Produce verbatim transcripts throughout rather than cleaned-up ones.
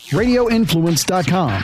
radio influence dot com.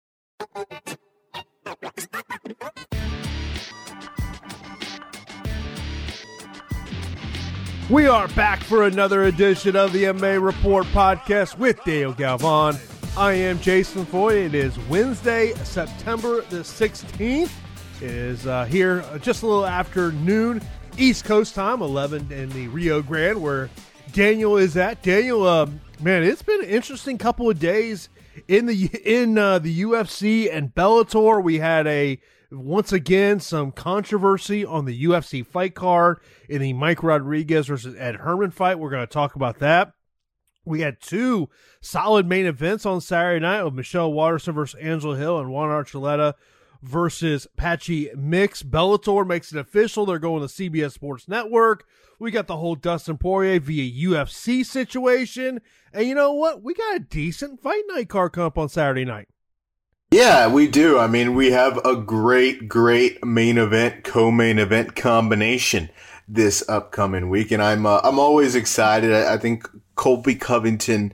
We are back for another edition of the M M A Report podcast with Dale Galvan. I am Jason Foy. It is Wednesday, September the sixteenth. It is uh, here just a little after noon East Coast time, eleven in the Rio Grande, where Daniel is at. Daniel, uh, man, it's been an interesting couple of days in the in uh, the U F C and Bellator. We had a once again some controversy on the U F C fight card in the Mike Rodriguez versus Ed Herman fight. We're going to talk about that. We had two solid main events on Saturday night with Michelle Waterson versus Angela Hill and Juan Archuleta versus Patchy Mix. Bellator makes it official. They're going to C B S Sports Network. We got the whole Dustin Poirier via U F C situation. And you know what? We got a decent fight night card coming up on Saturday night. Yeah, we do. I mean, we have a great, great main event, co-main event combination this upcoming week. And I'm, uh, I'm always excited. I, I think Colby Covington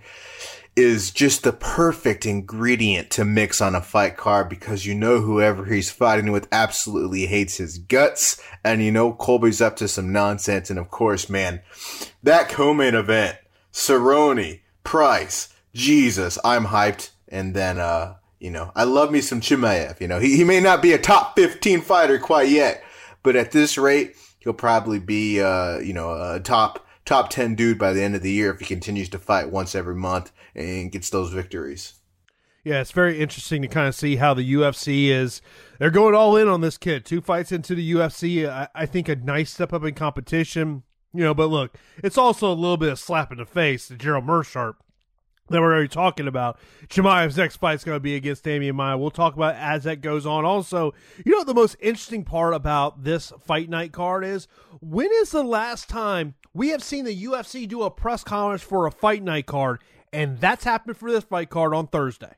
is just the perfect ingredient to mix on a fight card because you know whoever he's fighting with absolutely hates his guts, and you know Colby's up to some nonsense. And of course, man, that co-main event, Cerrone, Price, Jesus, I'm hyped. And then, uh, you know, I love me some Chimaev. You know, he, he may not be a top fifteen fighter quite yet, but at this rate, he'll probably be, uh, you know, a top top ten dude by the end of the year if he continues to fight once every month and gets those victories. Yeah, it's very interesting to kind of see how the U F C is. They're going all in on this kid. Two fights into the U F C. I, I think a nice step up in competition. You know, but look, it's also a little bit of slap in the face to Gerald Meerschaert that we're already talking about. Chimaev's next fight is going to be against Damian Maia. We'll talk about it as that goes on. Also, you know what the most interesting part about this fight night card is? When is the last time we have seen the U F C do a press conference for a fight night card? And that's happened for this fight card on Thursday.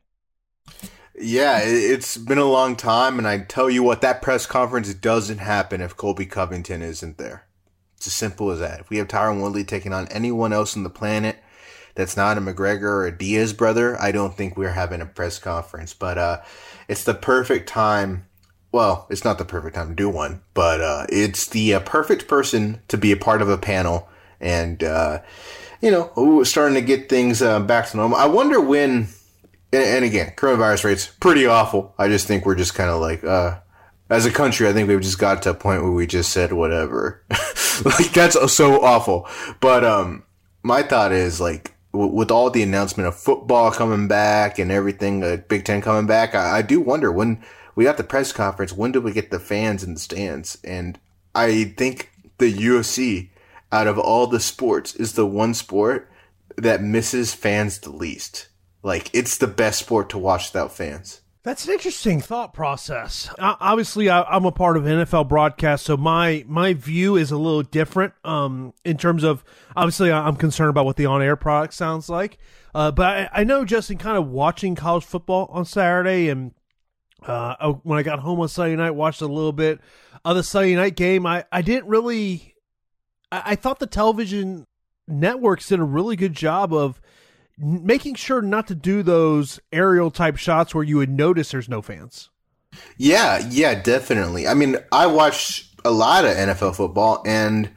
Yeah, it's been a long time, and I tell you what, that press conference doesn't happen if Colby Covington isn't there. It's as simple as that. If we have Tyron Woodley taking on anyone else on the planet that's not a McGregor or a Diaz brother, I don't think we're having a press conference. But uh, it's the perfect time. Well, it's not the perfect time to do one, but uh, it's the uh, perfect person to be a part of a panel. And, uh, you know, ooh, starting to get things uh, back to normal. I wonder when, and, and again, coronavirus rates, pretty awful. I just think we're just kind of like, uh, as a country, I think we've just got to a point where we just said whatever. Like, that's so awful. But um, my thought is, like, w- with all the announcement of football coming back and everything, uh, Big Ten coming back, I, I do wonder when we got the press conference, when do we get the fans in the stands? And I think the U F C, out of all the sports, is the one sport that misses fans the least. Like, it's the best sport to watch without fans. That's an interesting thought process. Uh, obviously, I, I'm a part of N F L broadcast, so my my view is a little different um, in terms of, obviously, I'm concerned about what the on-air product sounds like. Uh, but I, I know, Justin, kind of watching college football on Saturday, and uh, when I got home on Sunday night, watched a little bit of the Sunday night game, I, I didn't really... I, I thought the television networks did a really good job of making sure not to do those aerial type shots where you would notice there's no fans. Yeah, yeah, definitely. I mean, I watch a lot of N F L football, and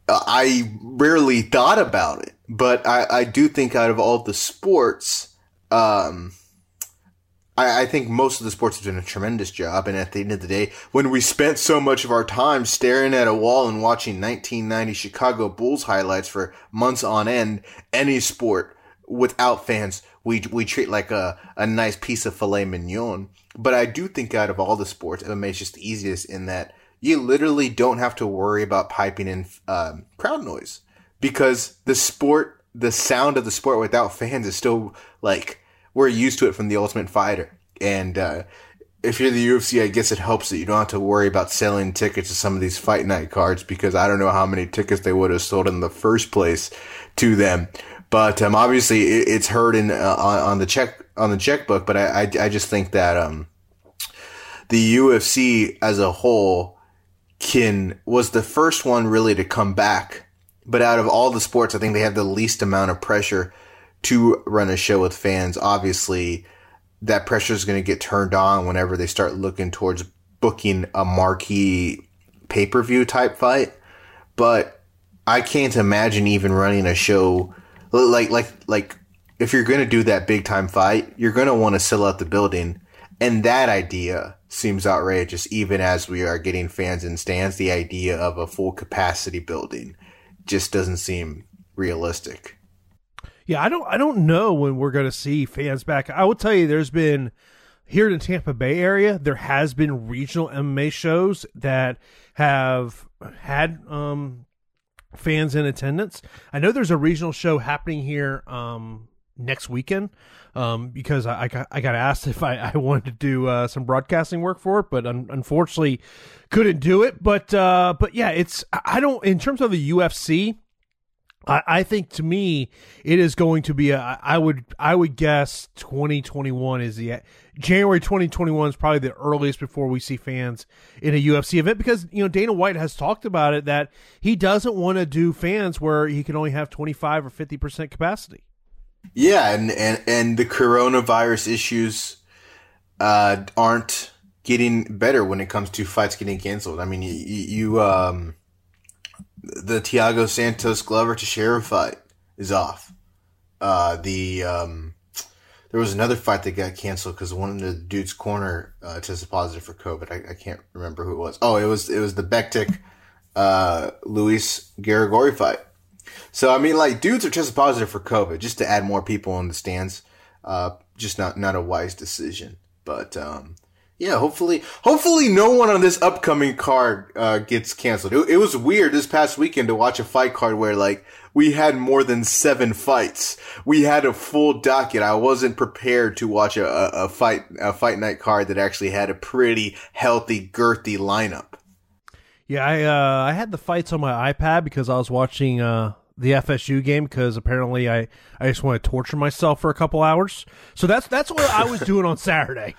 I rarely thought about it. But I, I do think out of all the sports, um, I, I think most of the sports have done a tremendous job. And at the end of the day, when we spent so much of our time staring at a wall and watching nineteen ninety Chicago Bulls highlights for months on end, any sport without fans, we we treat like a, a nice piece of filet mignon. But I do think out of all the sports, M M A is just the easiest in that you literally don't have to worry about piping in um, crowd noise, because the sport, the sound of the sport without fans is still like, we're used to it from the Ultimate Fighter. And uh, if you're the U F C, I guess it helps that you don't have to worry about selling tickets to some of these fight night cards, because I don't know how many tickets they would have sold in the first place to them. But um, obviously, it, it's heard in uh, on, on the check on the checkbook. But I, I, I just think that um, the U F C as a whole can was the first one really to come back. But out of all the sports, I think they have the least amount of pressure to run a show with fans. Obviously, that pressure is going to get turned on whenever they start looking towards booking a marquee pay-per-view type fight. But I can't imagine even running a show like like like if you're going to do that big time fight, you're going to want to sell out the building, and that idea seems outrageous. Even as we are getting fans in stands, the idea of a full capacity building just doesn't seem realistic. Yeah, I don't I don't know when we're going to see fans back. I will tell you, there's been here in the Tampa Bay area, there has been regional M M A shows that have had um, fans in attendance. I know there's a regional show happening here um, next weekend um, because I, I, got, I got asked if I, I wanted to do uh, some broadcasting work for it, but un- unfortunately couldn't do it. But uh, but yeah, it's I don't in terms of the U F C. I, I think to me it is going to be a I would I would guess twenty twenty-one is the January twenty twenty-one is probably the earliest before we see fans in a U F C event, because you know Dana White has talked about it that he doesn't want to do fans where he can only have twenty-five or fifty percent capacity. Yeah, and, and, and the coronavirus issues uh, aren't getting better when it comes to fights getting canceled. I mean, you, you um, the Thiago Santos Glover Teixeira fight is off. Uh, the um, there was another fight that got canceled because one of the dude's corner uh, tested positive for COVID. I, I can't remember who it was. Oh, it was it was the Bektic uh, Luis Garagori fight. So, I mean, like, dudes are tested positive for COVID just to add more people in the stands. Uh, just not, not a wise decision. But, um, yeah, hopefully, hopefully no one on this upcoming card, uh, gets canceled. It, it was weird this past weekend to watch a fight card where, like, we had more than seven fights. We had a full docket. I wasn't prepared to watch a, a, a fight, a fight night card that actually had a pretty healthy, girthy lineup. Yeah, I, uh, I had the fights on my iPad because I was watching, uh, the F S U game because apparently I, I just want to torture myself for a couple hours. So that's that's what I was doing on Saturday.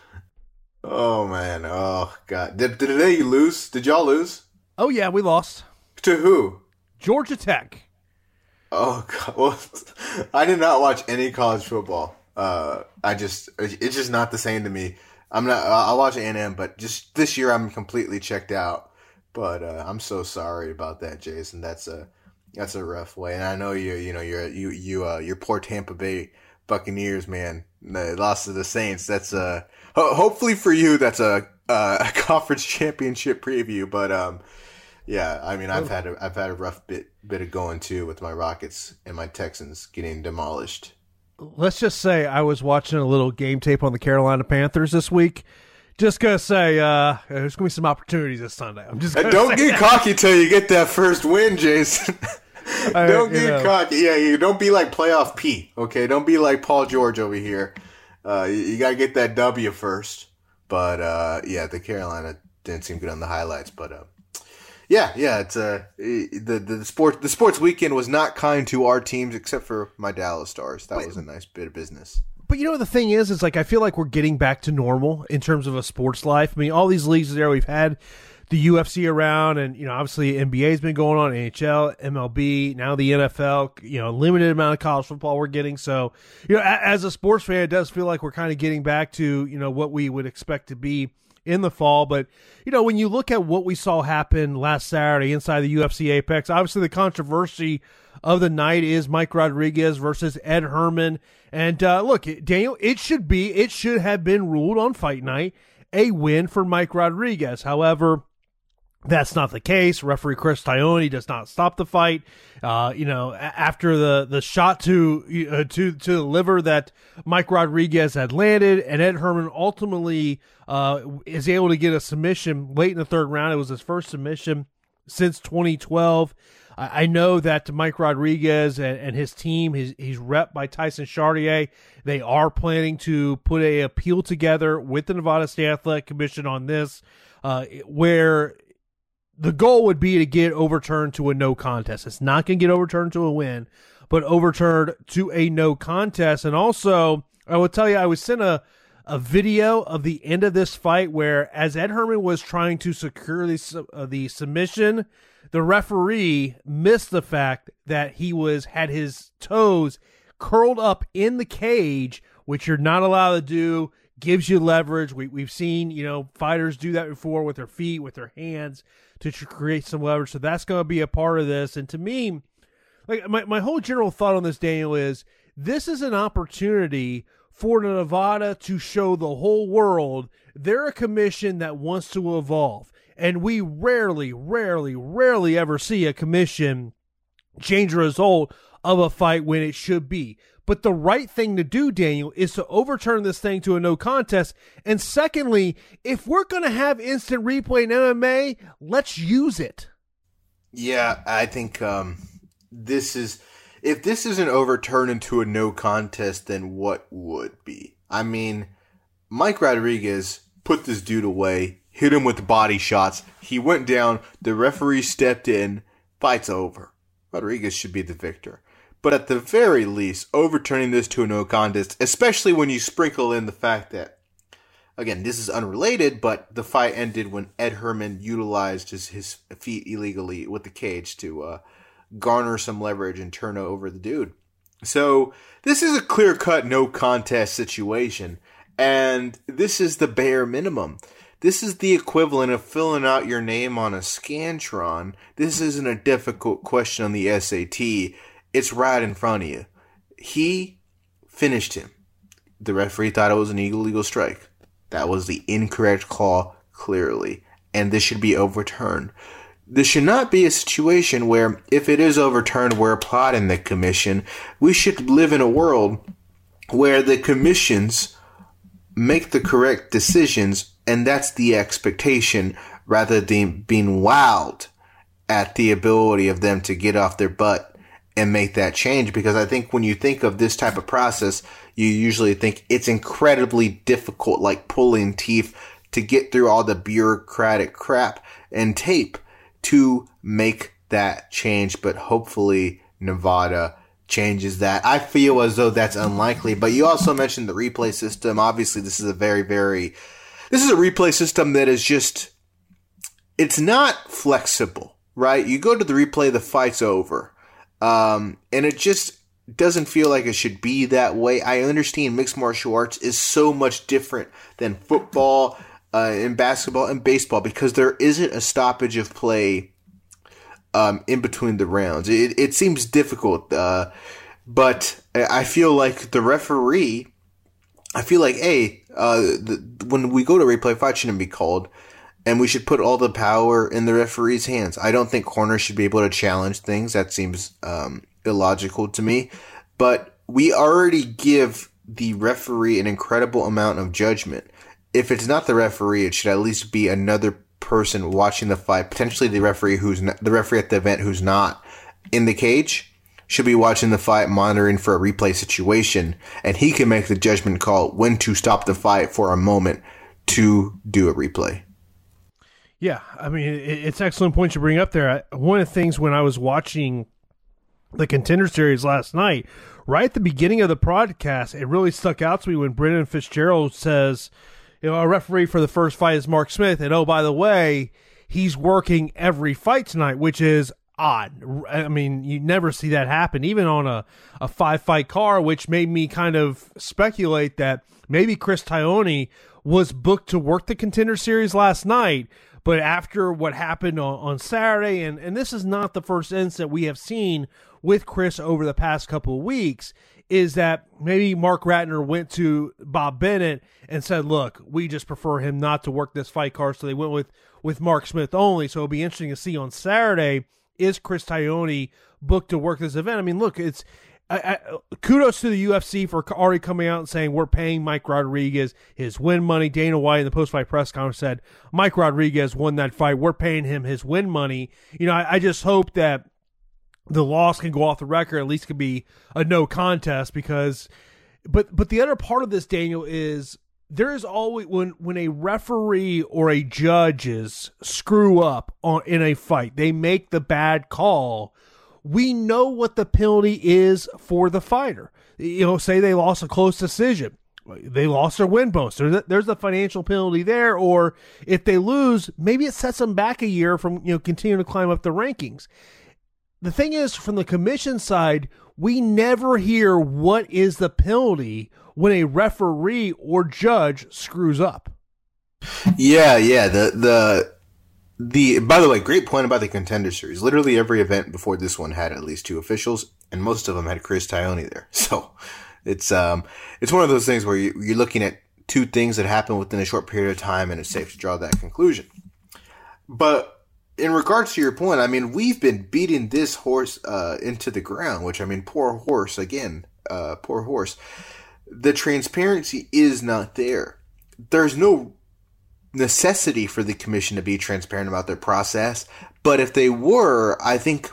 Oh, man. Oh, God. Did, did they lose? Did y'all lose? Oh, yeah, we lost. To who? Georgia Tech. Oh, God. Well, I did not watch any college football. Uh, I just, it's just not the same to me. I'm not, I'll watch A and M, but just this year I'm completely checked out. But uh, I'm so sorry about that, Jason. That's a, That's a rough way, and I know you. You know, you're you you uh your poor Tampa Bay Buccaneers, man. They lost to the Saints. That's uh ho- hopefully for you, that's a a conference championship preview. But um, yeah, I mean, I've had a I've had a rough bit bit of going too with my Rockets and my Texans getting demolished. Let's just say I was watching a little game tape on the Carolina Panthers this week. Just gonna say, uh, there's gonna be some opportunities this Sunday. I'm just gonna don't say get that. cocky till you get that first win, Jason. I, don't get know. cocky. Yeah, you don't be like playoff P. Okay, don't be like Paul George over here. Uh, you, you gotta get that W first. But uh, yeah, the Carolina didn't seem good on the highlights. But uh, yeah, yeah, it's uh, the the sport the sports weekend was not kind to our teams except for my Dallas Stars. That Wait. was a nice bit of business. But you know what the thing is, is like I feel like we're getting back to normal in terms of a sports life. I mean, all these leagues there, we've had the U F C around, and you know, obviously N B A's been going on, N H L, M L B, now the N F L. You know, limited amount of college football we're getting. So, you know, as a sports fan, it does feel like we're kind of getting back to you know what we would expect to be in the fall. But you know, when you look at what we saw happen last Saturday inside the U F C Apex, obviously the controversy of the night is Mike Rodriguez versus Ed Herman. And uh, look, Daniel, it should be, it should have been ruled on Fight Night a win for Mike Rodriguez. However, that's not the case. Referee Chris Tione does not stop the fight. Uh, you know, after the, the shot to uh, to to the liver that Mike Rodriguez had landed, and Ed Herman ultimately uh, is able to get a submission late in the third round. It was his first submission since twenty twelve. I know that Mike Rodriguez and, and his team, he's, he's rep by Tyson Chartier. They are planning to put a appeal together with the Nevada State Athletic Commission on this, uh, where the goal would be to get overturned to a no contest. It's not going to get overturned to a win, but overturned to a no contest. And also, I will tell you, I was sent a, a video of the end of this fight where, as Ed Herman was trying to secure the, uh, the submission, the referee missed the fact that he was had his toes curled up in the cage, which you're not allowed to do, gives you leverage. We, we've seen, you know, fighters do that before with their feet, with their hands to tr- create some leverage. So that's going to be a part of this. And to me, like my, my whole general thought on this, Daniel, is this is an opportunity for Nevada to show the whole world they're a commission that wants to evolve. And we rarely, rarely, rarely ever see a commission change the result of a fight when it should be. But the right thing to do, Daniel, is to overturn this thing to a no contest. And secondly, if we're going to have instant replay in M M A, let's use it. Yeah, I think um, this is, if this isn't overturned into a no contest, then what would be? I mean, Mike Rodriguez put this dude away, hit him with body shots. He went down, the referee stepped in, fight's over. Rodriguez should be the victor. But at the very least, overturning this to a no contest, especially when you sprinkle in the fact that, again, this is unrelated, but the fight ended when Ed Herman utilized his, his feet illegally with the cage to uh, garner some leverage and turn over the dude. So this is a clear-cut no contest situation, and this is the bare minimum. This is the equivalent of filling out your name on a Scantron. This isn't a difficult question on the S A T. It's right in front of you. He finished him. The referee thought it was an illegal strike. That was the incorrect call, clearly. And this should be overturned. This should not be a situation where, if it is overturned, we're applauding the commission. We should live in a world where the commissions make the correct decisions, and that's the expectation, rather than being wowed at the ability of them to get off their butt and make that change. Because I think when you think of this type of process, you usually think it's incredibly difficult, like pulling teeth, to get through all the bureaucratic crap and tape to make that change. But hopefully Nevada changes that. I feel as though that's unlikely. But you also mentioned the replay system. Obviously, this is a very, very... This is a replay system that is just... It's not flexible, right? You go to the replay, the fight's over. Um, and it just doesn't feel like it should be that way. I understand mixed martial arts is so much different than football, uh, and basketball and baseball, because there isn't a stoppage of play um, in between the rounds. It, it seems difficult, uh, but I feel like the referee, I feel like, hey, uh, the, when we go to replay, fight shouldn't be called, and we should put all the power in the referee's hands. I don't think corners should be able to challenge things. That seems um, illogical to me. But we already give the referee an incredible amount of judgment. If it's not the referee, it should at least be another person watching the fight. Potentially the referee who's not, the referee at the event who's not in the cage should be watching the fight, monitoring for a replay situation, and he can make the judgment call when to stop the fight for a moment to do a replay. Yeah, I mean, it's an excellent point you bring up there. One of the things when I was watching the Contender Series last night, right at the beginning of the broadcast, it really stuck out to me when Brendan Fitzgerald says, you know, our referee for the first fight is Mark Smith, and oh, by the way, he's working every fight tonight, which is odd. I mean, you never see that happen, even on a, a five-fight card, which made me kind of speculate that maybe Chris Taglioni was booked to work the Contender Series last night. But after what happened on, on Saturday, and, and this is not the first incident we have seen with Chris over the past couple of weeks, is that maybe Mark Ratner went to Bob Bennett and said, look, we just prefer him not to work this fight card, so they went with, with Mark Smith only. So it'll be interesting to see on Saturday, is Chris Taglioni booked to work this event? I mean, look, it's... I, I, kudos to the U F C for already coming out and saying we're paying Mike Rodriguez his win money. Dana White in the post-fight press conference said Mike Rodriguez won that fight. We're paying him his win money. You know, I, I just hope that the loss can go off the record. At least could be a no contest, because. But but the other part of this, Daniel, is there is always when when a referee or a judges screw up on in a fight, they make the bad call. We know what the penalty is for the fighter. You know, say they lost a close decision. They lost their win bonus. There's a, there's a financial penalty there. Or if they lose, maybe it sets them back a year from, you know, continuing to climb up the rankings. the thing is, from the commission side, we never hear what is the penalty when a referee or judge screws up. Yeah, yeah. The the the. By the way, great point about the Contender Series. Literally every event before this one had at least two officials, and most of them had Chris Tione there. So it's um it's one of those things where you, you're looking at two things that happen within a short period of time, and it's safe to draw that conclusion. But in regards to your point, I mean, we've been beating this horse uh, into the ground, which, I mean, poor horse, again, uh, poor horse. The transparency is not there. There's no necessity for the commission to be transparent about their process, but if they were, I think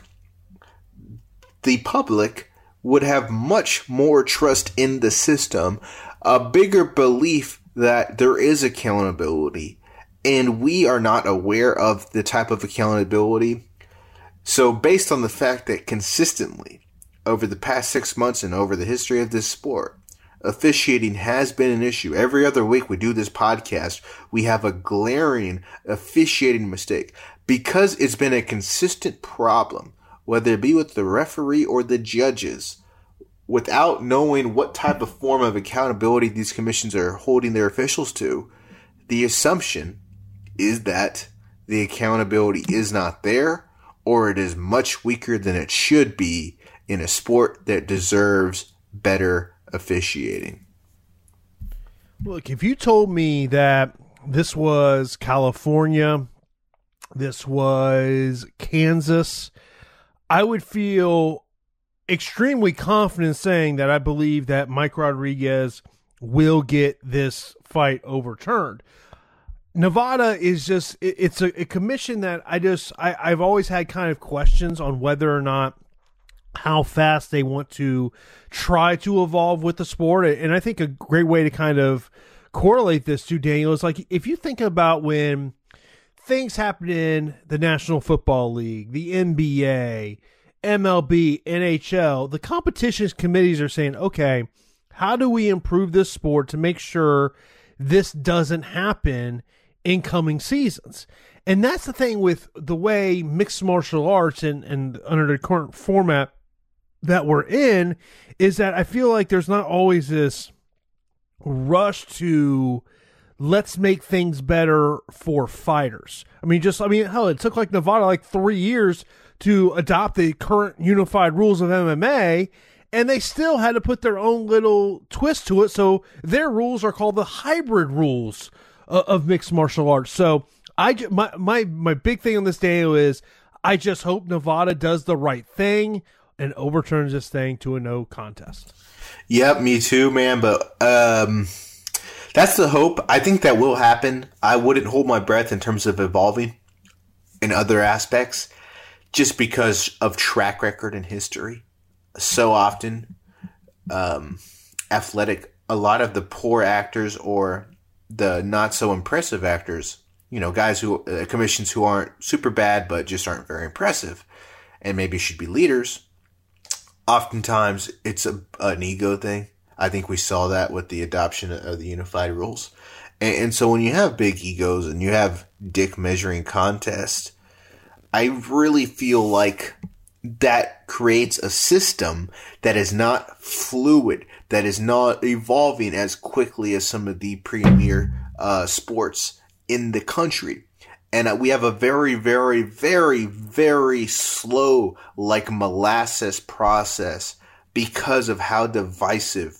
the public would have much more trust in the system, a bigger belief that there is accountability. And we are not aware of the type of accountability. So based on the fact that consistently over the past six months and over the history of this sport, officiating has been an issue. Every other week we do this podcast, we have a glaring officiating mistake because it's been a consistent problem, whether it be with the referee or the judges, without knowing what type of form of accountability these commissions are holding their officials to. The assumption is that the accountability is not there, or it is much weaker than it should be in a sport that deserves better officiating. Look, if you told me that this was California, this was Kansas, I would feel extremely confident saying that I believe that Mike Rodriguez will get this fight overturned. Nevada is just, it, it's a, a commission that I just, I, I've always had kind of questions on whether or not how fast they want to try to evolve with the sport. And I think a great way to kind of correlate this to, Daniel, is like, if you think about when things happen in the National Football League, the N B A, M L B, N H L, the competitions committees are saying, okay, how do we improve this sport to make sure this doesn't happen in coming seasons? And that's the thing with the way mixed martial arts and, and under the current format that we're in, is that I feel like there's not always this rush to let's make things better for fighters. I mean, just, I mean, hell, it took like Nevada like three years to adopt the current unified rules of M M A, and they still had to put their own little twist to it. So their rules are called the hybrid rules uh, of mixed martial arts. So I, my, my, my big thing on this day is I just hope Nevada does the right thing and overturns this thing to a no contest. Yep, me too, man. But um, that's the hope. I think that will happen. I wouldn't hold my breath in terms of evolving in other aspects just because of track record and history. So often, um, athletic, a lot of the poor actors or the not so impressive actors, you know, guys who, uh, commissions who aren't super bad but just aren't very impressive and maybe should be leaders. Oftentimes, it's a, an ego thing. I think we saw that with the adoption of the unified rules. And, and so when you have big egos and you have dick measuring contests, I really feel like that creates a system that is not fluid, that is not evolving as quickly as some of the premier uh, sports in the country. And uh, we have a very, very, very, very slow, like molasses process because of how divisive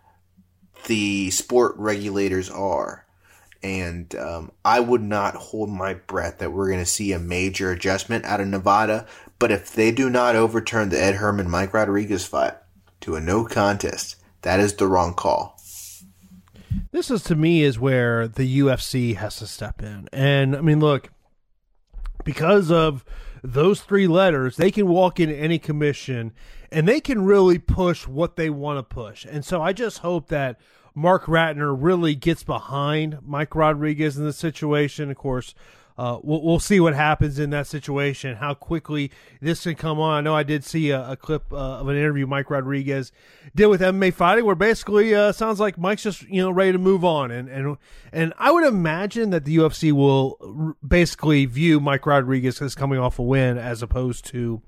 the sport regulators are. And um, I would not hold my breath that we're going to see a major adjustment out of Nevada. But if they do not overturn the Ed Herman Mike Rodriguez fight to a no contest, that is the wrong call. This is, to me, is where the U F C has to step in. And, I mean, look, because of those three letters, they can walk into any commission and they can really push what they want to push. And so I just hope that Mark Ratner really gets behind Mike Rodriguez in this situation. Of course, uh, we'll, we'll see what happens in that situation, how quickly this can come on. I know I did see a, a clip uh, of an interview Mike Rodriguez did with M M A Fighting, where basically uh, sounds like Mike's just, you know, ready to move on. And and and I would imagine that the U F C will r- basically view Mike Rodriguez as coming off a win as opposed to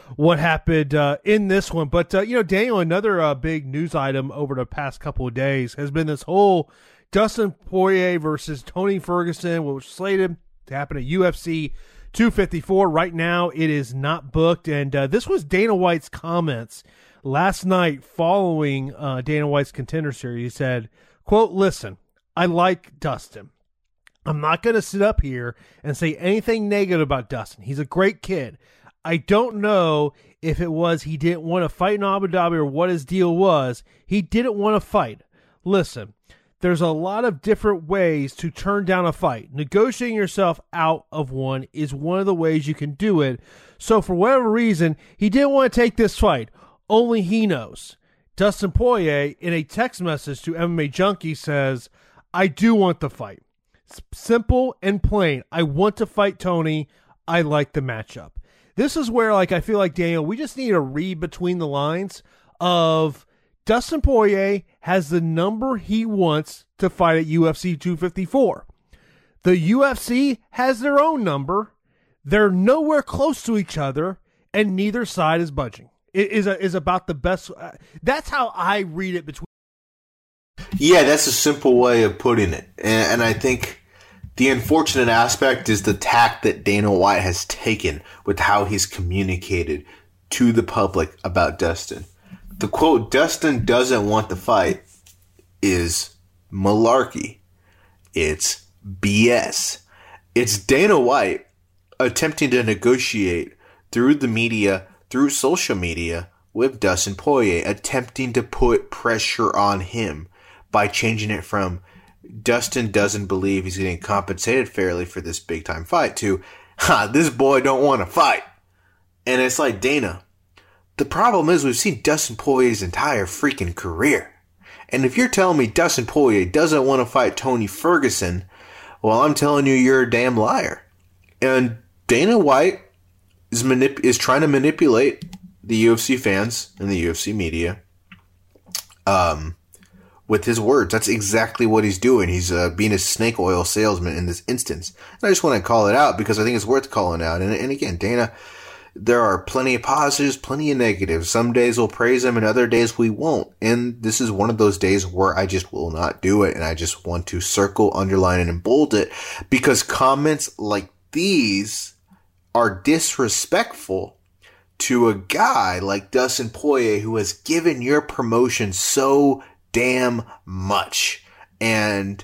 what happened uh, in this one. But, uh, you know, Daniel, another uh, big news item over the past couple of days has been this whole Dustin Poirier versus Tony Ferguson, which was slated to happen at U F C two fifty-four. Right now, it is not booked. And uh, this was Dana White's comments last night following uh, Dana White's Contender Series. He said, quote, "Listen, I like Dustin. I'm not going to sit up here and say anything negative about Dustin. He's a great kid. I don't know if it was he didn't want to fight in Abu Dhabi or what his deal was. He didn't want to fight. Listen, there's a lot of different ways to turn down a fight. Negotiating yourself out of one is one of the ways you can do it. So for whatever reason, he didn't want to take this fight. Only he knows." Dustin Poirier, in a text message to M M A Junkie, says, "I do want the fight. Simple and plain. I want to fight Tony. I like the matchup." This is where, like, I feel like, Daniel, we just need to read between the lines of Dustin Poirier has the number he wants to fight at U F C two fifty-four. The U F C has their own number. They're nowhere close to each other, and neither side is budging. It is a, is about the best. Uh, that's how I read it between. Yeah, that's a simple way of putting it. And, and I think the unfortunate aspect is the tack that Dana White has taken with how he's communicated to the public about Dustin. The quote, "Dustin doesn't want the fight," is malarkey. It's B S. It's Dana White attempting to negotiate through the media, through social media, with Dustin Poirier, attempting to put pressure on him by changing it from Dustin doesn't believe he's getting compensated fairly for this big time fight to, ha, this boy don't want to fight. And it's like, Dana, the problem is we've seen Dustin Poirier's entire freaking career. And if you're telling me Dustin Poirier doesn't want to fight Tony Ferguson, well, I'm telling you, you're a damn liar. And Dana White is manip- is trying to manipulate the U F C fans and the U F C media um, with his words. That's exactly what he's doing. He's uh, being a snake oil salesman in this instance. And I just want to call it out because I think it's worth calling out. And, and again, Dana, there are plenty of positives, plenty of negatives. Some days we'll praise him and other days we won't. And this is one of those days where I just will not do it. And I just want to circle, underline, and bold it because comments like these are disrespectful to a guy like Dustin Poirier who has given your promotion so damn much. And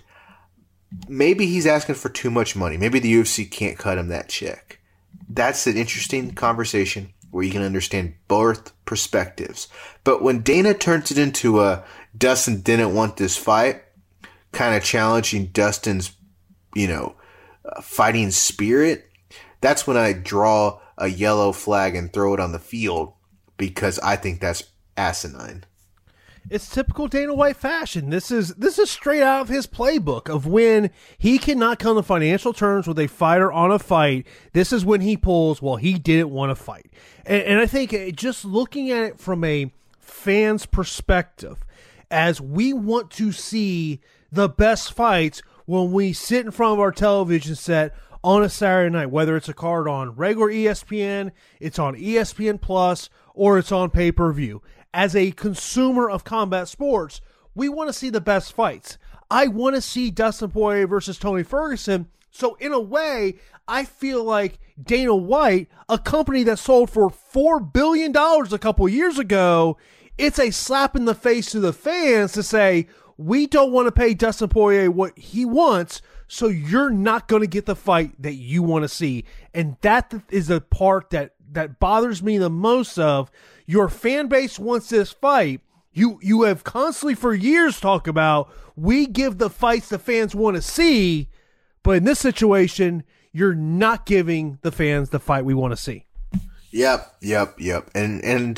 maybe he's asking for too much money. Maybe the U F C can't cut him that check. That's an interesting conversation where you can understand both perspectives. But when Dana turns it into a Dustin didn't want this fight, kind of challenging Dustin's, you know, uh, fighting spirit, that's when I draw a yellow flag and throw it on the field because I think that's asinine. It's typical Dana White fashion. This is this is straight out of his playbook of when he cannot come to financial terms with a fighter on a fight. This is when he pulls, well, he didn't want to fight. And, and I think just looking at it from a fan's perspective, as we want to see the best fights when we sit in front of our television set on a Saturday night, whether it's a card on regular E S P N, it's on E S P N Plus, or it's on pay-per-view. As a consumer of combat sports, we want to see the best fights. I want to see Dustin Poirier versus Tony Ferguson. So in a way, I feel like Dana White, a company that sold for four billion dollars a couple years ago, it's a slap in the face to the fans to say, we don't want to pay Dustin Poirier what he wants, so you're not going to get the fight that you want to see. And that is the part that, that bothers me the most of. Your fan base wants this fight. You you have constantly for years talked about, we give the fights the fans want to see, but in this situation, you're not giving the fans the fight we want to see. Yep, yep, yep. And and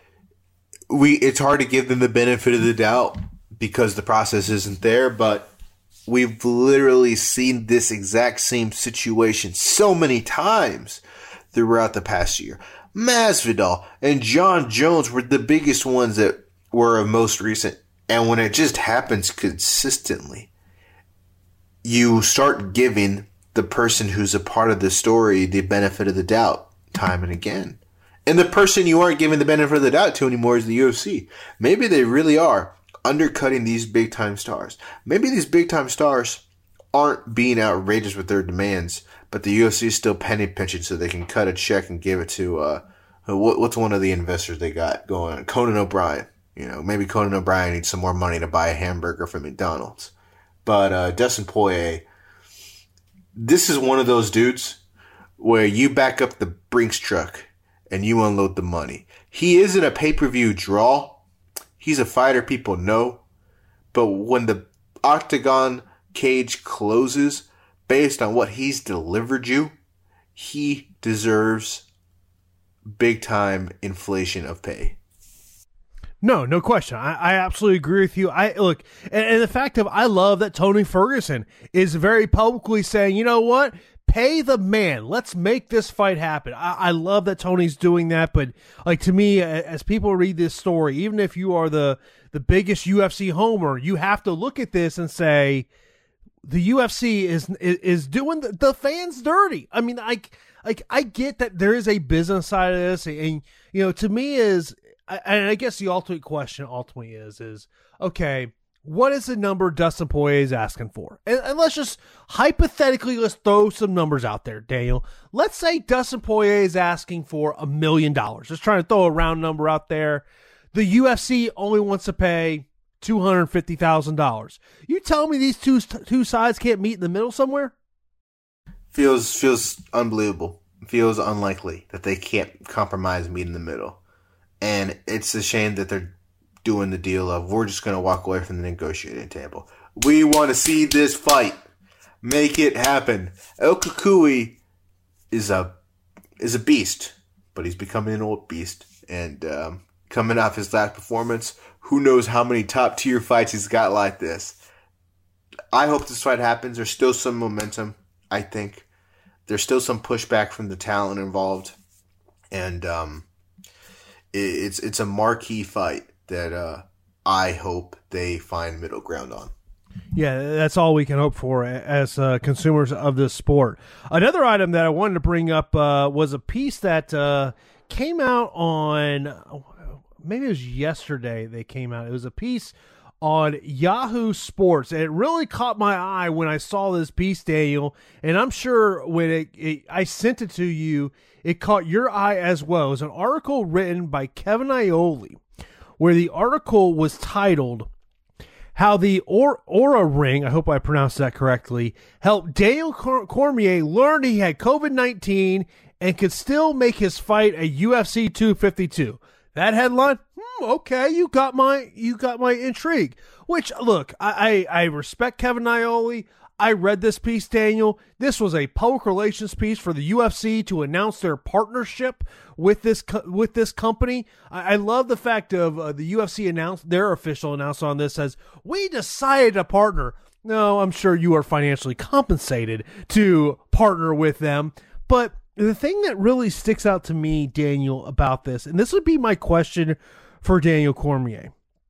we it's hard to give them the benefit of the doubt because the process isn't there, but we've literally seen this exact same situation so many times throughout the past year. Masvidal and John Jones were the biggest ones that were of most recent. And when it just happens consistently, you start giving the person who's a part of the story the benefit of the doubt time and again. And the person you aren't giving the benefit of the doubt to anymore is the U F C. Maybe they really are undercutting these big-time stars. Maybe these big-time stars aren't being outrageous with their demands, but the U F C is still penny pinching so they can cut a check and give it to, uh, what, what's one of the investors they got going? Conan O'Brien. You know, maybe Conan O'Brien needs some more money to buy a hamburger from McDonald's. But uh, Dustin Poirier, this is one of those dudes where you back up the Brinks truck and you unload the money. He isn't a pay-per-view draw. He's a fighter people know. But when the octagon cage closes, based on what he's delivered you, he deserves big-time inflation of pay. No, no question. I, I absolutely agree with you. I look, and, and the fact of I love that Tony Ferguson is very publicly saying, you know what? Pay the man. Let's make this fight happen. I, I love that Tony's doing that, but like to me, as people read this story, even if you are the the biggest U F C homer, you have to look at this and say the U F C is is, is doing the, the fans dirty. I mean, I like I get that there is a business side of this, and you know, to me is. And I guess the ultimate question ultimately is, is, okay, what is the number Dustin Poirier is asking for? And, and let's just hypothetically, let's throw some numbers out there, Daniel. Let's say Dustin Poirier is asking for a million dollars. Just trying to throw a round number out there. The U F C only wants to pay two hundred fifty thousand dollars. You tell me these two two sides can't meet in the middle somewhere? Feels, feels unbelievable. Feels unlikely that they can't compromise, meet in the middle. And it's a shame that they're doing the deal of we're just going to walk away from the negotiating table. We want to see this fight. Make it happen. El Cucuy is a is a beast, but he's becoming an old beast. And um, coming off his last performance, who knows how many top tier fights he's got like this. I hope this fight happens. There's still some momentum, I think. There's still some pushback from the talent involved. And um It's it's a marquee fight that uh, I hope they find middle ground on. Yeah, that's all we can hope for as uh, consumers of this sport. Another item that I wanted to bring up uh, was a piece that uh, came out on, maybe it was yesterday they came out. It was a piece on Yahoo Sports. And it really caught my eye when I saw this piece, Daniel. And I'm sure when it, it, I sent it to you, it caught your eye as well. It was an article written by Kevin Iole, where the article was titled, How the or- Aura Ring, I hope I pronounced that correctly, helped Daniel Cormier learn he had covid nineteen and could still make his fight at U F C two fifty-two. That headline, hmm, okay, you got my you got my intrigue. Which, look, I, I, I respect Kevin Iole. I read this piece, Daniel. This was a public relations piece for the U F C to announce their partnership with this co- with this company. I, I love the fact of uh, the U F C announced their official announcement on this as we decided to partner. No, I'm sure you are financially compensated to partner with them. But the thing that really sticks out to me, Daniel, about this, and this would be my question for Daniel Cormier.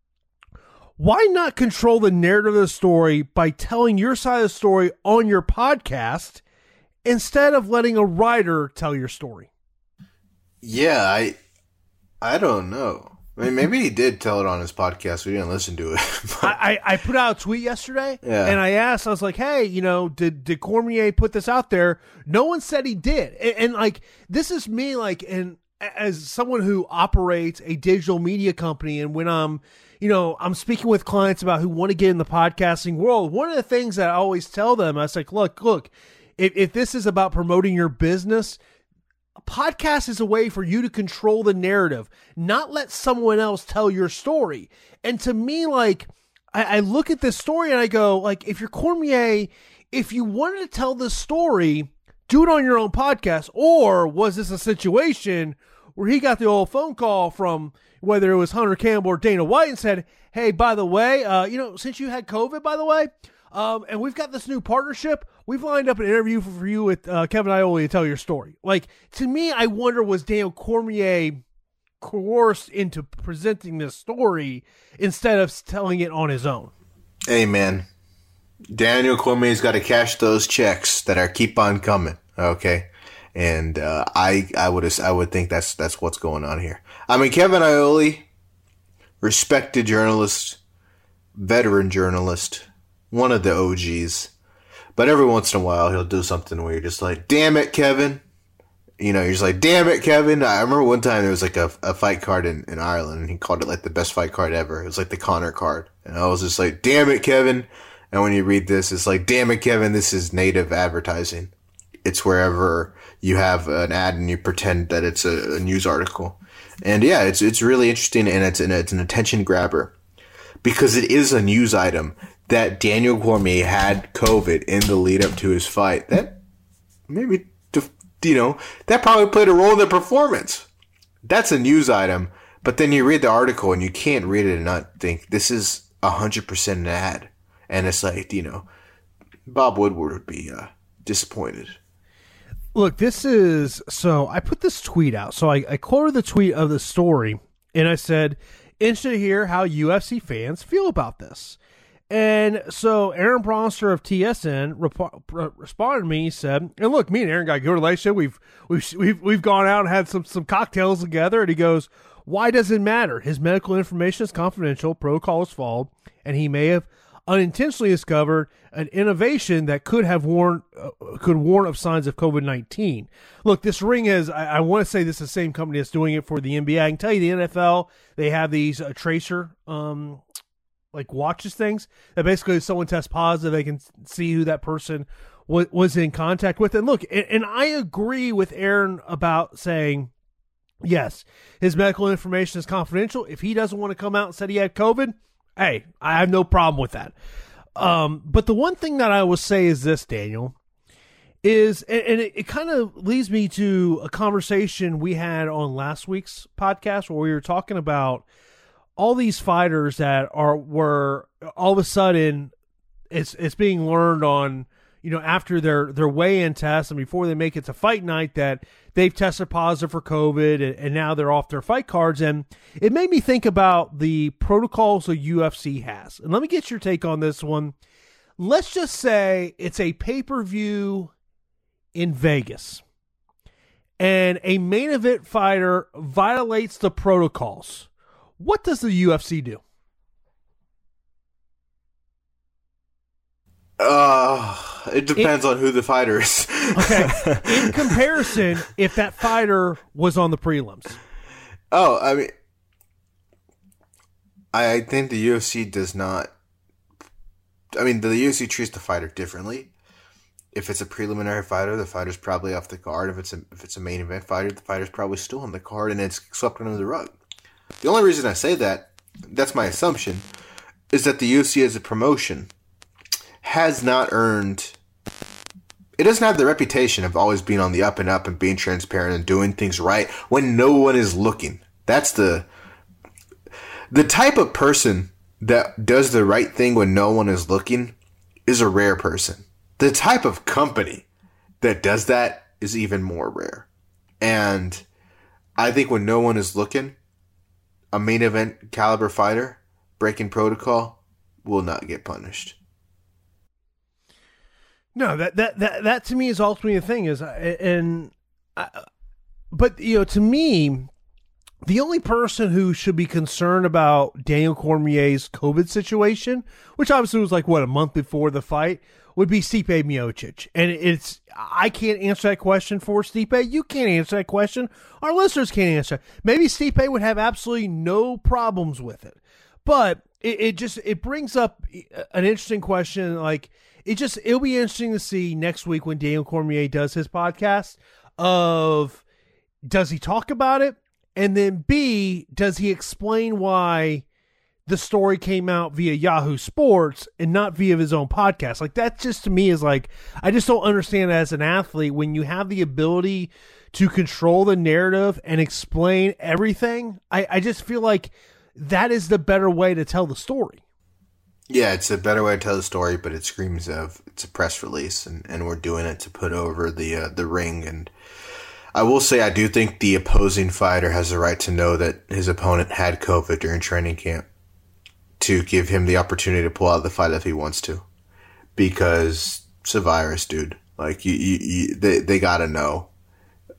Why not control the narrative of the story by telling your side of the story on your podcast instead of letting a writer tell your story? Yeah, I I don't know. I mean, maybe he did tell it on his podcast. We didn't listen to it. I, I put out a tweet yesterday, yeah. and I asked, I was like, hey, you know, did, did Cormier put this out there? No one said he did. And, and like, this is me, like, and as someone who operates a digital media company, and when I'm, you know, I'm speaking with clients about who want to get in the podcasting world, one of the things that I always tell them, I was like, look, look, if, if this is about promoting your business, a podcast is a way for you to control the narrative, not let someone else tell your story. And to me, like, I, I look at this story and I go, like, if you're Cormier, if you wanted to tell this story, do it on your own podcast. Or was this a situation where he got the old phone call from whether it was Hunter Campbell or Dana White and said, hey, by the way, uh, you know, since you had COVID, by the way, um, and we've got this new partnership, we've lined up an interview for, for you with uh, Kevin Iole to tell your story. Like, to me, I wonder, was Daniel Cormier coerced into presenting this story instead of telling it on his own? Hey, man. Daniel Cormier's got to cash those checks that are keep on coming, okay? And uh, I I would I would think that's that's what's going on here. I mean, Kevin Iole, respected journalist, veteran journalist, one of the O Gs. But every once in a while, he'll do something where you're just like, damn it, Kevin. You know, you're just like, damn it, Kevin. I remember one time there was like a, a fight card in, in Ireland, and he called it like the best fight card ever. It was like the Connor card. And I was just like, damn it, Kevin. And when you read this, it's like, damn it, Kevin, this is native advertising. It's wherever you have an ad and you pretend that it's a, a news article. And yeah, it's it's really interesting, and it's an, it's an attention grabber because it is a news item that Daniel Cormier had COVID in the lead up to his fight. That maybe, you know, that probably played a role in the performance. That's a news item. But then you read the article and you can't read it and not think this is one hundred percent an ad. And it's like, you know, Bob Woodward would be uh, disappointed. Look, this is, so I put this tweet out. So I, I quoted the tweet of the story, and I said, interested to hear how U F C fans feel about this. And so Aaron Bronster of T S N rep- responded to me. He said, and look, me and Aaron got a good relationship. We've, we've, we've, we've gone out and had some, some cocktails together. And he goes, why does it matter? His medical information is confidential. Protocol is followed, and he may have unintentionally discovered an innovation that could have warned, uh, could warn of signs of COVID nineteen. Look, this ring is, I, I want to say this is the same company that's doing it for the N B A. I can tell you the N F L, they have these uh, tracer, um, like watches things that basically if someone tests positive, they can see who that person w- was in contact with. And look, and, and I agree with Aaron about saying, yes, his medical information is confidential. If he doesn't want to come out and say he had COVID, hey, I have no problem with that. Um, but the one thing that I will say is this, Daniel, is, and, and it, it kind of leads me to a conversation we had on last week's podcast where we were talking about all these fighters that are were all of a sudden it's it's being learned on, you know, after their their weigh-in test and before they make it to fight night that they've tested positive for COVID and, and now they're off their fight cards. And it made me think about the protocols the U F C has. And let me get your take on this one. Let's just say it's a pay-per-view in Vegas and a main event fighter violates the protocols. What does the U F C do? Uh, it depends it, on who the fighter is. Okay. In comparison, if that fighter was on the prelims. Oh, I mean, I think the U F C does not. I mean, the U F C treats the fighter differently. If it's a preliminary fighter, the fighter's probably off the card. If it's a if it's a main event fighter, the fighter's probably still on the card, and it's swept under the rug. The only reason I say that, that's my assumption, is that the U F C as a promotion has not earned, it doesn't have the reputation of always being on the up and up and being transparent and doing things right when no one is looking. That's the, the type of person that does the right thing when no one is looking is a rare person. The type of company that does that is even more rare. And I think when no one is looking, a main event caliber fighter breaking protocol will not get punished. No, that that that, that to me is ultimately the thing is, and I, but you know, to me, the only person who should be concerned about Daniel Cormier's COVID situation, which obviously was like what a month before the fight, would be Stipe Miocic. And it's, I can't answer that question for Stipe. You can't answer that question. Our listeners can't answer. Maybe Stipe would have absolutely no problems with it. But it, it just, it brings up an interesting question. Like, it just, it'll be interesting to see next week when Daniel Cormier does his podcast of, does he talk about it? And then B, does he explain why the story came out via Yahoo Sports and not via his own podcast? Like, that just to me is like, I just don't understand as an athlete when you have the ability to control the narrative and explain everything. I, I just feel like that is the better way to tell the story. Yeah, it's a better way to tell the story, but it screams of it's a press release, and, and we're doing it to put over the uh, the ring. And I will say I do think the opposing fighter has the right to know that his opponent had COVID during training camp, to give him the opportunity to pull out the fight if he wants to, because it's a virus, dude. Like you, you, you they they gotta know.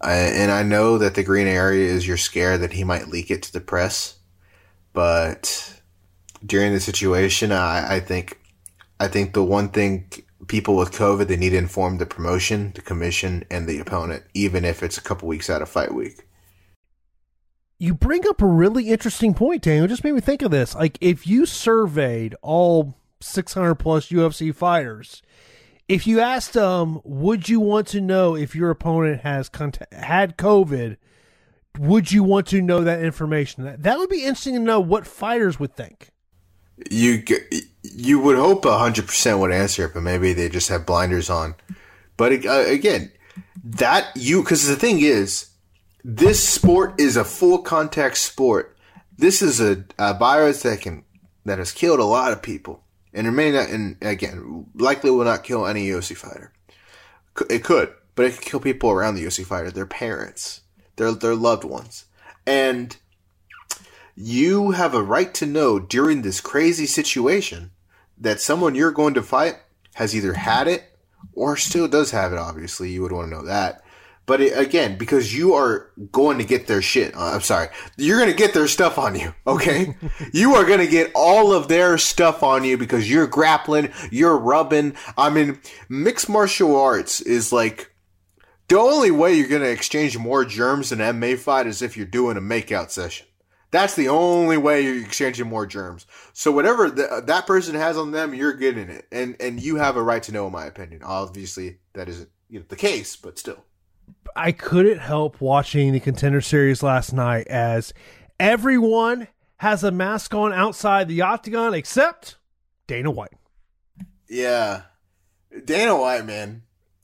I, and I know that the green area is you're scared that he might leak it to the press, but during the situation, I, I think, I think the one thing people with COVID, they need to inform the promotion, the commission, and the opponent, even if it's a couple weeks out of fight week. You bring up a really interesting point, Daniel. It just made me think of this. Like, if you surveyed all six hundred plus U F C fighters, if you asked them, would you want to know if your opponent has contact, had COVID, would you want to know that information? That, that would be interesting to know what fighters would think. You you would hope one hundred percent would answer it, but maybe they just have blinders on. But uh, again, that you because the thing is, this sport is a full contact sport. This is a, a virus that can that has killed a lot of people, and it may not. And again, likely will not kill any U F C fighter. It could, but it could kill people around the U F C fighter, their parents, their their loved ones, and you have a right to know during this crazy situation that someone you're going to fight has either had it or still does have it. Obviously, you would want to know that. But it, again, because you are going to get their shit, uh, I'm sorry, you're going to get their stuff on you, okay? You are going to get all of their stuff on you because you're grappling, you're rubbing. I mean, mixed martial arts is like, the only way you're going to exchange more germs in an M M A fight is if you're doing a makeout session. That's the only way you're exchanging more germs. So whatever the, that person has on them, you're getting it. And and you have a right to know, in my opinion. Obviously, that isn't you know, the case, but still. I couldn't help watching the Contender Series last night as everyone has a mask on outside the octagon except Dana White. Yeah. Dana White, man.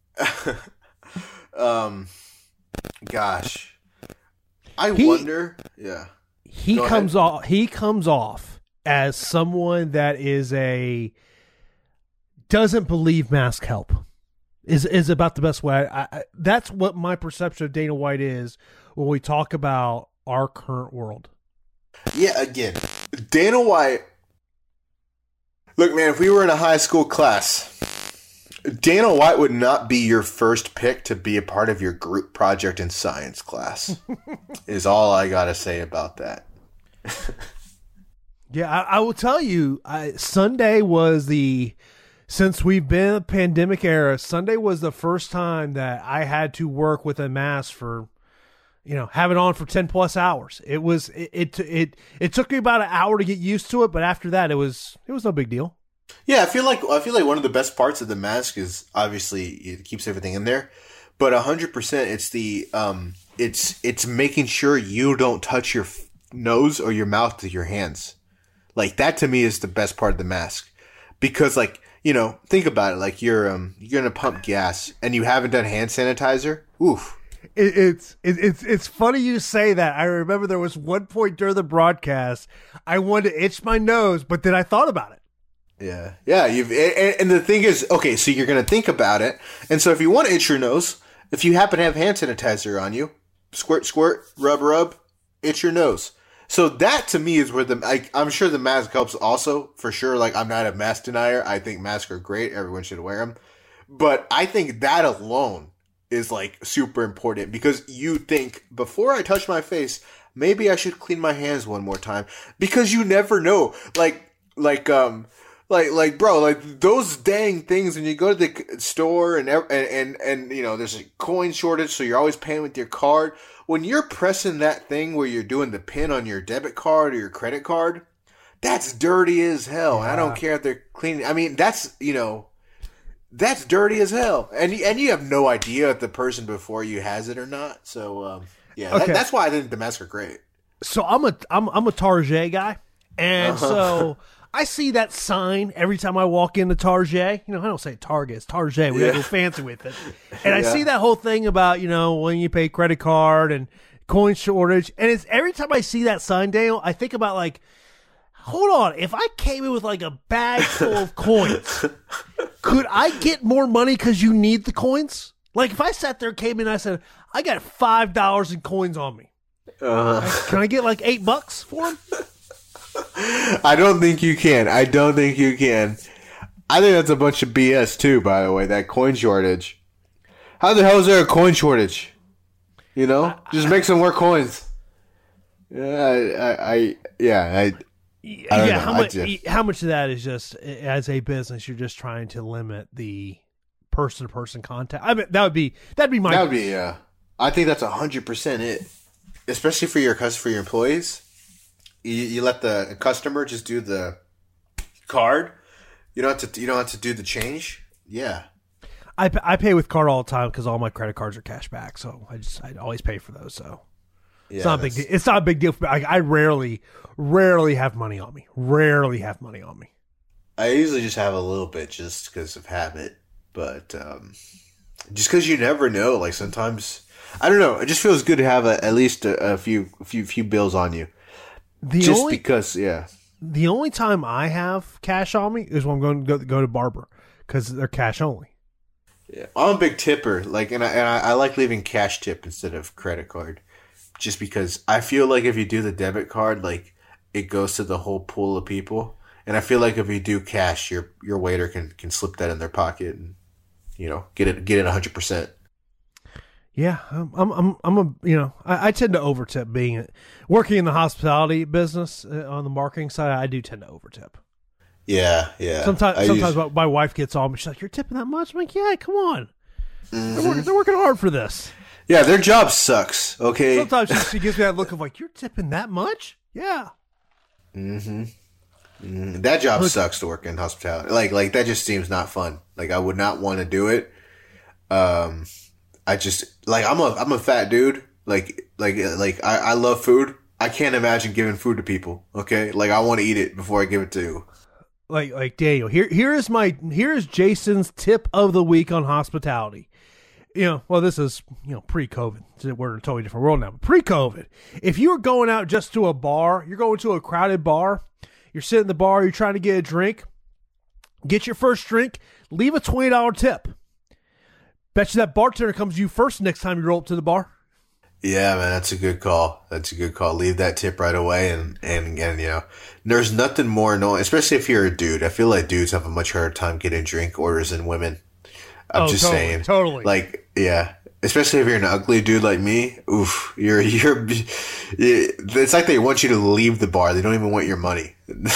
um, gosh. I he, wonder. Yeah. He Go comes ahead. off. He comes off as someone that is a doesn't believe mask help. Is is about the best way. I, I, that's what my perception of Dana White is when we talk about our current world. Yeah, again, Dana White. Look, man, if we were in a high school class, Dana White would not be your first pick to be a part of your group project in science class. Is all I gotta say about that. Yeah, I, I will tell you, I, Sunday was the. Since we've been in the pandemic era, Sunday was the first time that I had to work with a mask for, you know, have it on for ten plus hours. It was, it, it, it, it took me about an hour to get used to it, but after that, it was, it was no big deal. Yeah, I feel like, I feel like one of the best parts of the mask is obviously it keeps everything in there, but a hundred percent it's the, um, it's, it's making sure you don't touch your f- nose or your mouth with your hands. Like that to me is the best part of the mask because like, you know, think about it. Like you're um you're gonna pump gas and you haven't done hand sanitizer. Oof. It, it's it, it's it's funny you say that. I remember there was one point during the broadcast I wanted to itch my nose, but then I thought about it. Yeah, yeah. You've and, and the thing is, okay, so you're gonna think about it, and so if you want to itch your nose, if you happen to have hand sanitizer on you, squirt, squirt, rub, rub, itch your nose. So that to me is where the I, I'm sure the mask helps also for sure. Like I'm not a mask denier. I think masks are great. Everyone should wear them. But I think that alone is like super important because you think before I touch my face, maybe I should clean my hands one more time because you never know. Like like um like like bro like those dang things when you go to the store and and and, and you know there's a coin shortage, so you're always paying with your card. When you're pressing that thing where you're doing the pin on your debit card or your credit card, that's dirty as hell. Yeah. I don't care if they're cleaning. I mean, that's, you know, that's dirty as hell. And, and you have no idea if the person before you has it or not. So, um, yeah, okay. that, that's why I think the masks are great. So I'm a, I'm, I'm a Target guy. And uh-huh. so I see that sign every time I walk into Target. You know, I don't say Target, it's Target. We yeah. gotta go fancy with it. And I yeah. see that whole thing about, you know, when you pay credit card and coin shortage. And it's every time I see that sign, Dale, I think about like, hold on, if I came in with like a bag full of coins, could I get more money because you need the coins? Like if I sat there, came in, and I said, I got five dollars in coins on me. Uh, Can I get like eight bucks for them? I don't think you can. I don't think you can. I think that's a bunch of B S too, by the way, that coin shortage. How the hell is there a coin shortage? You know, just make some more coins. Yeah, I, I, I yeah, I, I yeah. know. How I much? just- How much of that is just as a business, you're just trying to limit the person to person contact. I mean, that would be that'd be my. That would be yeah. I think that's a hundred percent it, especially for your cus for your employees. You, you let the customer just do the card. You don't have to. You don't have to do the change. Yeah. I, I pay with card all the time because all my credit cards are cash back, so I just I always pay for those. So Yeah, it's not a big that's- deal. It's not a big deal. For me. I, I rarely, rarely have money on me. Rarely have money on me. I usually just have a little bit just because of habit, but um, just because you never know. Like sometimes, I don't know. It just feels good to have a, at least a, a few, few, few bills on you. The Just only because, yeah, the only time I have cash on me is when I'm going to go, go to barber because they're cash only. yeah. I'm a big tipper. Like, and I, and I, I like leaving cash tip instead of credit card, just because I feel like if you do the debit card, like it goes to the whole pool of people. And I feel like if you do cash, your your waiter can, can slip that in their pocket and, you know, get it get it a hundred percent. Yeah, I'm, I'm, I'm, I'm a, you know, I, I tend to overtip being working in the hospitality business uh, on the marketing side. I do tend to overtip. Yeah, yeah. Sometimes, I sometimes use- my, my wife gets on me. She's like, "You're tipping that much?" I'm like, "Yeah, come on. They're, working, they're working hard for this." yeah, their job sucks. Okay. Sometimes she, she gives me that look of like, "You're tipping that much?" Yeah. Mm, that job sucks to work in hospitality. Like, like that just seems not fun. Like, I would not want to do it. Um, I just like I'm a I'm a fat dude. Like, like, like I, I love food. I can't imagine giving food to people. Okay, like I want to eat it before I give it to you. Like, like Daniel. Here, here is my here is Jason's tip of the week on hospitality. You know, well, this is you know pre-COVID. We're in a totally different world now. But pre-COVID, if you were going out just to a bar, you're going to a crowded bar. You're sitting in the bar. You're trying to get a drink. Get your first drink. Leave a twenty dollar tip. Bet you that bartender comes to you first next time you roll up to the bar. Yeah, man, that's a good call. That's a good call. Leave that tip right away, and and again, you know, there's nothing more annoying, especially if you're a dude. I feel like dudes have a much harder time getting drink orders than women. I'm Oh, just totally, saying, totally. Like, yeah, especially if you're an ugly dude like me. Oof, you're you're. It's like they want you to leave the bar. They don't even want your money.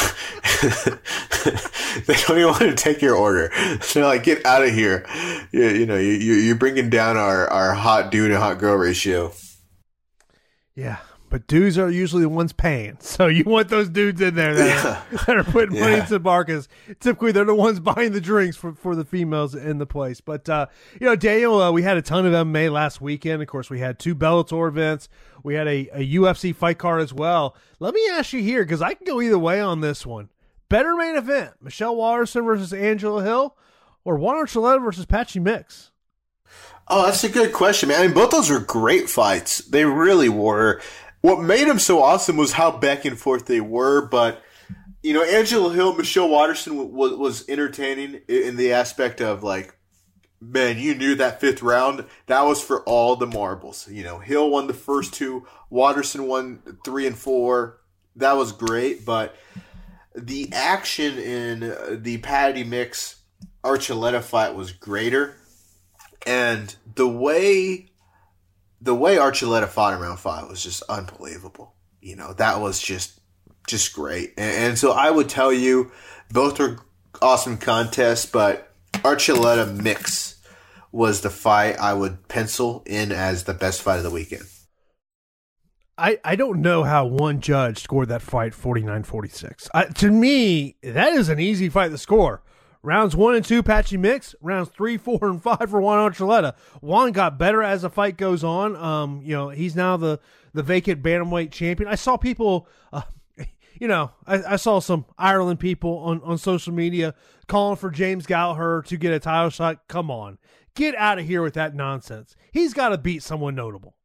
They don't even want to take your order. They're like, get out of here. You, you know, you you're bringing down our our hot dude and hot girl ratio. Yeah, but dudes are usually the ones paying. So you want those dudes in there that, are, that are putting money Yeah. into the bar because typically they're the ones buying the drinks for, for the females in the place. But, uh, you know, Daniel, uh, we had a ton of M M A last weekend. Of course, we had two Bellator events. We had a, a U F C fight card as well. Let me ask you here, because I can go either way on this one. Better main event, Michelle Waterson versus Angela Hill or Juan Archuleta versus Patchy Mix? Oh, that's a good question, man. I mean, both those were great fights. They really were. What made them so awesome was how back and forth they were. But, you know, Angela Hill, Michelle Waterson was, was entertaining in the aspect of, like, man, you knew that fifth round, that was for all the marbles. You know, Hill won the first two. Waterson won three and four. That was great. But the action in the Patty Mix Archuleta fight was greater. And the way the way Archuleta fought in round five was just unbelievable. You know, that was just just great. And, and so I would tell you, both are awesome contests, but Archuleta Mix was the fight I would pencil in as the best fight of the weekend. I, I don't know how one judge scored that fight forty-nine forty-six. I, to me, that is an easy fight to score. Rounds one and two, Patchy Mix. Rounds three, four, and five for Juan Archuleta. Juan got better as the fight goes on. Um, you know, he's now the, the vacant bantamweight champion. I saw people, uh, you know, I, I saw some Ireland people on, on social media calling for James Gallagher to get a title shot. Come on. Get out of here with that nonsense. He's got to beat someone notable.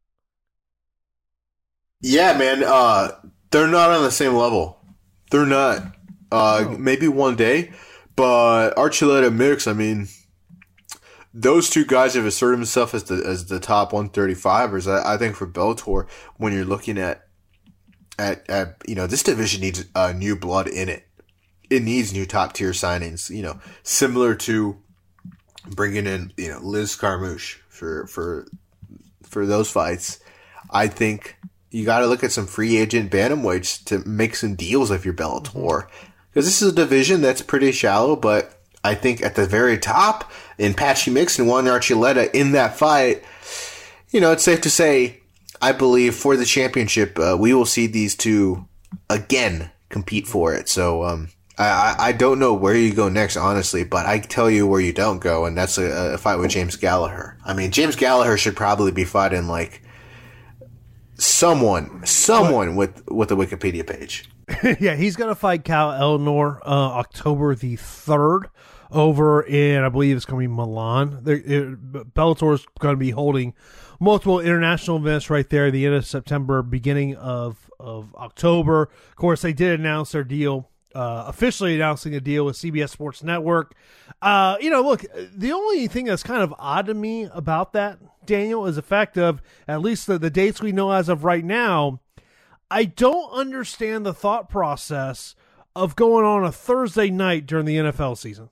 Yeah, man. Uh, they're not on the same level. They're not. Uh, Oh. Maybe one day. But Archuleta Mix, I mean, those two guys have asserted themselves as the as the top one thirty-fivers. I, I think for Bellator, when you're looking at, at at you know, this division needs uh, new blood in it. It needs new top tier signings. You know, similar to bringing in you know Liz Carmouche for for for those fights. I think you got to look at some free agent bantamweights to make some deals if you're Bellator. Because this is a division that's pretty shallow, but I think at the very top, in Patchy Mix and Juan Archuleta in that fight, you know, it's safe to say, I believe for the championship, uh, we will see these two again compete for it. So um, I, I don't know where you go next, honestly, but I tell you where you don't go, and that's a, a fight with James Gallagher. I mean, James Gallagher should probably be fighting like someone, someone with, with a Wikipedia page. Yeah, he's going to fight Cal Elnor uh, October the third over in, I believe it's going to be Milan. Bellator is going to be holding multiple international events right there at the end of September, beginning of, of October. Of course, they did announce their deal, uh, officially announcing a deal with C B S Sports Network. Uh, you know, look, the only thing that's kind of odd to me about that, Daniel, is the fact of, at least the, the dates we know as of right now, I don't understand the thought process of going on a Thursday night during the N F L season.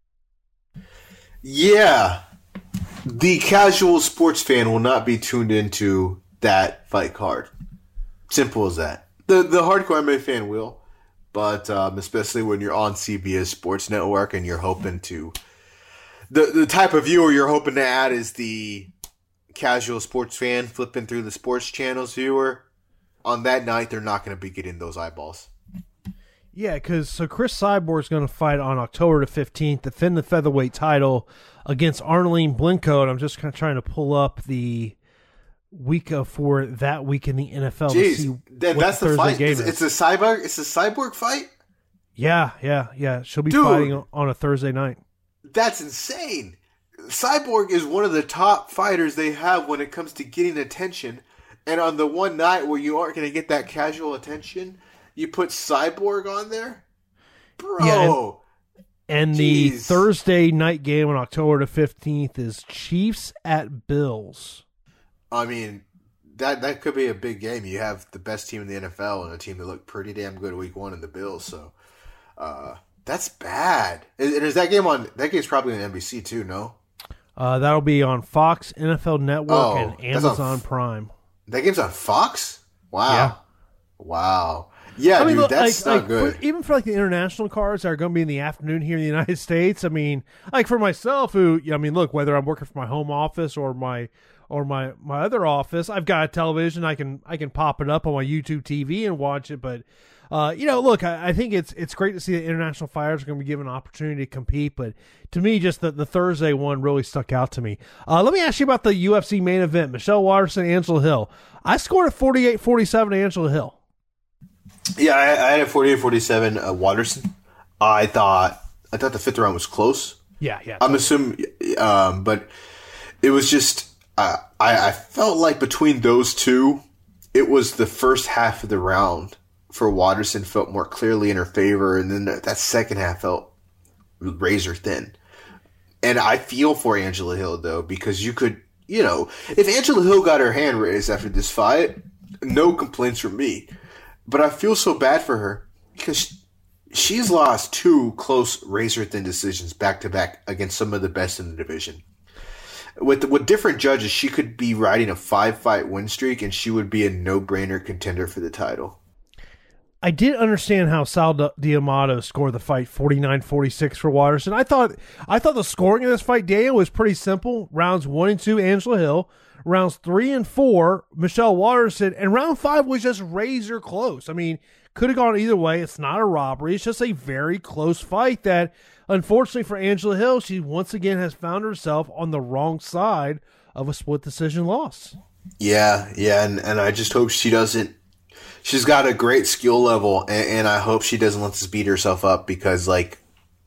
Yeah. The casual sports fan will not be tuned into that fight card. Simple as that. The the hardcore M M A fan will, but um, especially when you're on C B S Sports Network and you're hoping to... The, the type of viewer you're hoping to add is the casual sports fan flipping through the sports channels viewer. On that night, they're not going to be getting those eyeballs. Yeah, because so Chris Cyborg is going to fight on October the fifteenth, defend the featherweight title against Arneline Blencowe. And I'm just kind of trying to pull up the week of for that week in the N F L. Jeez, to see that, what that's the the fight. game It's, is. it's a cyborg. It's a cyborg fight. Yeah, yeah, yeah. She'll be Dude, fighting on a Thursday night. That's insane. Cyborg is one of the top fighters they have when it comes to getting attention. And on the one night where you aren't going to get that casual attention, you put Cyborg on there? Bro. Yeah, and and the Jeez. Thursday night game on October the fifteenth is Chiefs at Bills. I mean, that that could be a big game. You have the best team in the N F L and a team that looked pretty damn good week one in the Bills. So uh, that's bad. And is that game on? That game's probably on N B C too, no? Uh, that'll be on Fox, N F L Network, Oh, and that's on Amazon F- Prime. That game's on Fox? Wow. Yeah. Wow. Yeah, I mean, dude, look, that's like, not like, good. For, even for like the international cards that are going to be in the afternoon here in the United States. I mean, like for myself, who I mean, look, whether I'm working from my home office or my or my, my other office, I've got a television. I can I can pop it up on my YouTube T V and watch it. But uh, you know, look, I, I think it's it's great to see that international fighters are going to be given an opportunity to compete. But to me, just the, the Thursday one really stuck out to me. Uh, let me ask you about the U F C main event: Michelle Waterson, Angela Hill. I scored a forty-eight forty-seven to Angela Hill. Yeah, I, I had a forty-eight forty-seven uh, Waterson. I thought I thought the fifth round was close. Yeah, yeah. I'm assuming, um, but it was just uh, I, I felt like between those two, it was the first half of the round for Waterson felt more clearly in her favor, and then that, that second half felt razor thin. And I feel for Angela Hill though, because you could, you know, if Angela Hill got her hand raised after this fight, no complaints from me. But I feel so bad for her because she's lost two close razor-thin decisions back-to-back against some of the best in the division. With with different judges, she could be riding a five-fight win streak, and she would be a no-brainer contender for the title. I did understand how Sal D'Amato scored the fight forty-nine forty-six for Waterson. I thought I thought the scoring of this fight, Daniel, was pretty simple. Rounds one and two, Angela Hill. Rounds three and four, Michelle Waterson. And round five was just razor close. I mean, could have gone either way. It's not a robbery. It's just a very close fight that, unfortunately for Angela Hill, she once again has found herself on the wrong side of a split decision loss. Yeah, yeah, and, and I just hope she doesn't. She's got a great skill level, and, and I hope she doesn't let this beat herself up because, like,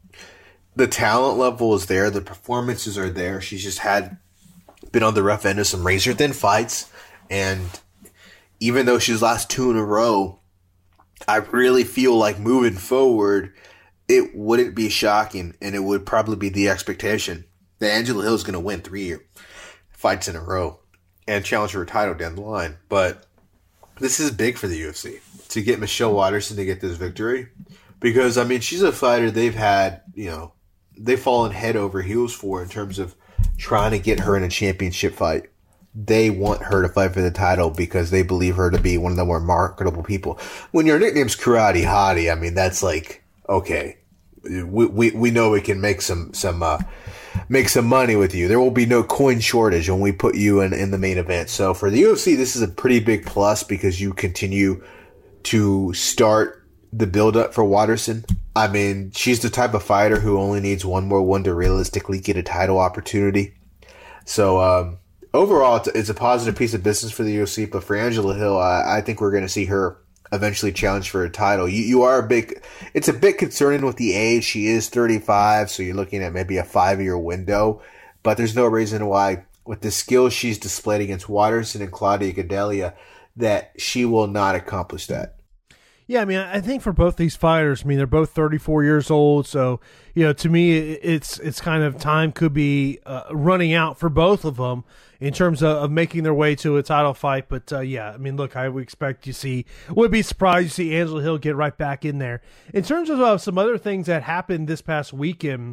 the talent level is there, the performances are there. She's just had been on the rough end of some razor thin fights, and even though she's lost two in a row, I really feel like moving forward, it wouldn't be shocking, and it would probably be the expectation that Angela Hill is going to win three fights in a row and challenge her title down the line. But this is big for the U F C to get Michelle Waterson to get this victory because, I mean, she's a fighter they've had, you know, they've fallen head over heels for in terms of trying to get her in a championship fight. they want her to fight for the title because they believe her to be one of the more marketable people. When your nickname's Karate Hottie, I mean, that's like, okay, we we, we know we can make some some uh, make some money with you. There will be no coin shortage when we put you in, in the main event. So for the U F C, this is a pretty big plus because you continue to start the build-up for Waterson. I mean, she's the type of fighter who only needs one more win to realistically get a title opportunity. So, um, overall, it's, it's a positive piece of business for the U F C, but for Angela Hill, I, I think we're going to see her eventually challenge for a title. You, you are a big, it's a bit concerning with the age. She is thirty-five, so you're looking at maybe a five-year window, but there's no reason why, with the skills she's displayed against Waterson and Claudia Gadelha, that she will not accomplish that. Yeah, I mean, I think for both these fighters, I mean, they're both thirty-four years old, so, you know, to me, it's it's kind of time could be uh, running out for both of them in terms of, of making their way to a title fight. But, uh, yeah, I mean, look, I would expect you see, would be surprised to see Angela Hill get right back in there. In terms of uh, some other things that happened this past weekend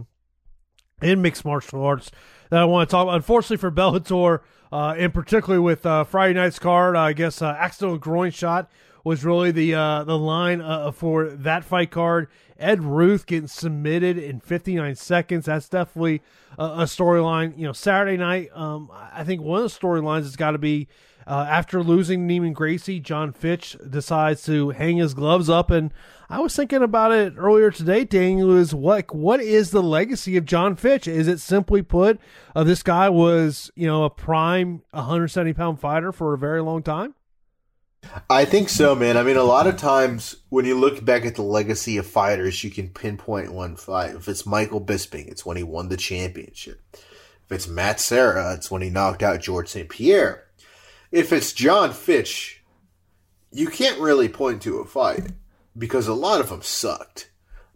in mixed martial arts that I want to talk about, unfortunately for Bellator, uh, and particularly with uh, Friday night's card, uh, I guess uh, accidental groin shot was really the uh, the line uh, for that fight card. Ed Ruth getting submitted in fifty-nine seconds. That's definitely a, a storyline. You know, Saturday night, um, I think one of the storylines has got to be uh, after losing Neiman Gracie, John Fitch decides to hang his gloves up. And I was thinking about it earlier today, Daniel, is what, what is the legacy of John Fitch? Is it simply put, uh, this guy was, you know, a prime one hundred seventy pound fighter for a very long time? I think so, man. I mean, a lot of times when you look back at the legacy of fighters, you can pinpoint one fight. If it's Michael Bisping, it's when he won the championship. If it's Matt Serra, it's when he knocked out George Saint Pierre. If it's John Fitch, you can't really point to a fight because a lot of them sucked.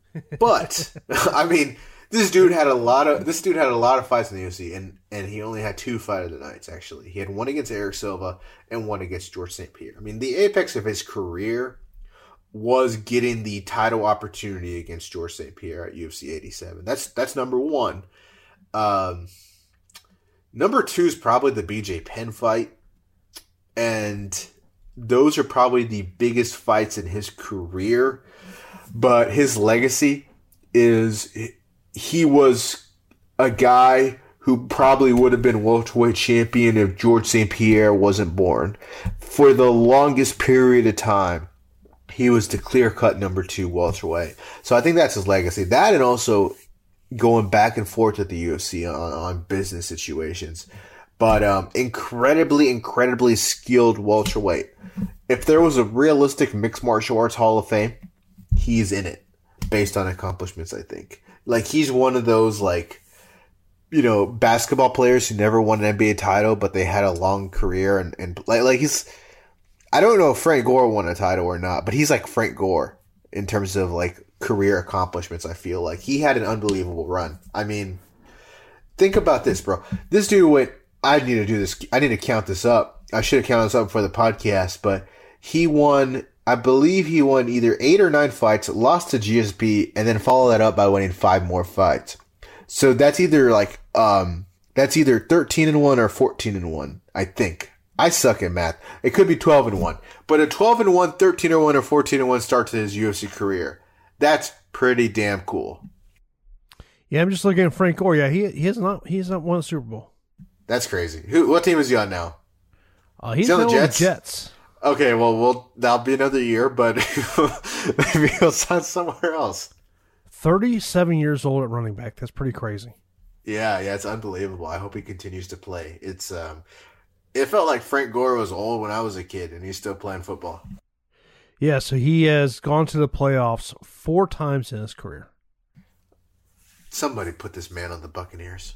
But I mean, this dude had a lot of this dude had a lot of fights in the U F C, and, and he only had two fight of the nights. Actually, he had one against Eric Silva and one against George Saint Pierre. I mean, the apex of his career was getting the title opportunity against George Saint Pierre at U F C eighty-seven. That's that's number one. Um, number two is probably the B J Penn fight, and those are probably the biggest fights in his career. But his legacy is, he was a guy who probably would have been welterweight champion if George Saint Pierre wasn't born. For the longest period of time, he was the clear-cut number two welterweight. So I think that's his legacy. That, and also going back and forth at the U F C on, on business situations. But um, incredibly, incredibly skilled welterweight. If there was a realistic mixed martial arts Hall of Fame, he's in it based on accomplishments, I think. Like, he's one of those, like, you know, basketball players who never won an N B A title, but they had a long career. And, and like, like he's, I don't know if Frank Gore won a title or not, but he's like Frank Gore in terms of, like, career accomplishments, I feel like. He had an unbelievable run. I mean, think about this, bro. This dude went, I need to do this. I need to count this up. I should have counted this up before the podcast, but he won, I believe he won either eight or nine fights, lost to G S P, and then followed that up by winning five more fights. So that's either like, um, that's either thirteen and one or fourteen and one, I think. I suck at math. It could be twelve and one, but a twelve and one, thirteen and one, or fourteen and one start to his U F C career. That's pretty damn cool. Yeah, I'm just looking at Frank Gore. Yeah, he he has not he has not won a Super Bowl. That's crazy. Who? What team is he on now? Uh, he's is he on on the Jets? the Jets. Okay, well, we'll that'll be another year, but maybe he'll sign somewhere else. thirty-seven years old at running back. That's pretty crazy. Yeah, yeah, it's unbelievable. I hope he continues to play. It's um, it felt like Frank Gore was old when I was a kid, and he's still playing football. Yeah, so he has gone to the playoffs four times in his career. Somebody put this man on the Buccaneers.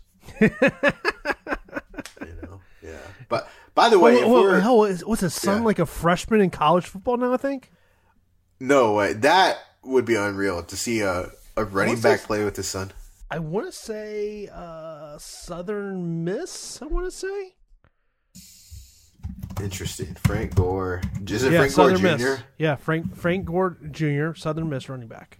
You know, yeah. But by the way, well, if we're, hell, what's his son yeah. like a freshman in college football now? I think. No way. That would be unreal to see a, a running What's back his, play with his son. I want to say uh, Southern Miss. I want to say. Interesting. Frank Gore. Is it yeah, Frank Southern Gore Miss. Junior? Yeah, Frank Frank Gore Junior Southern Miss running back.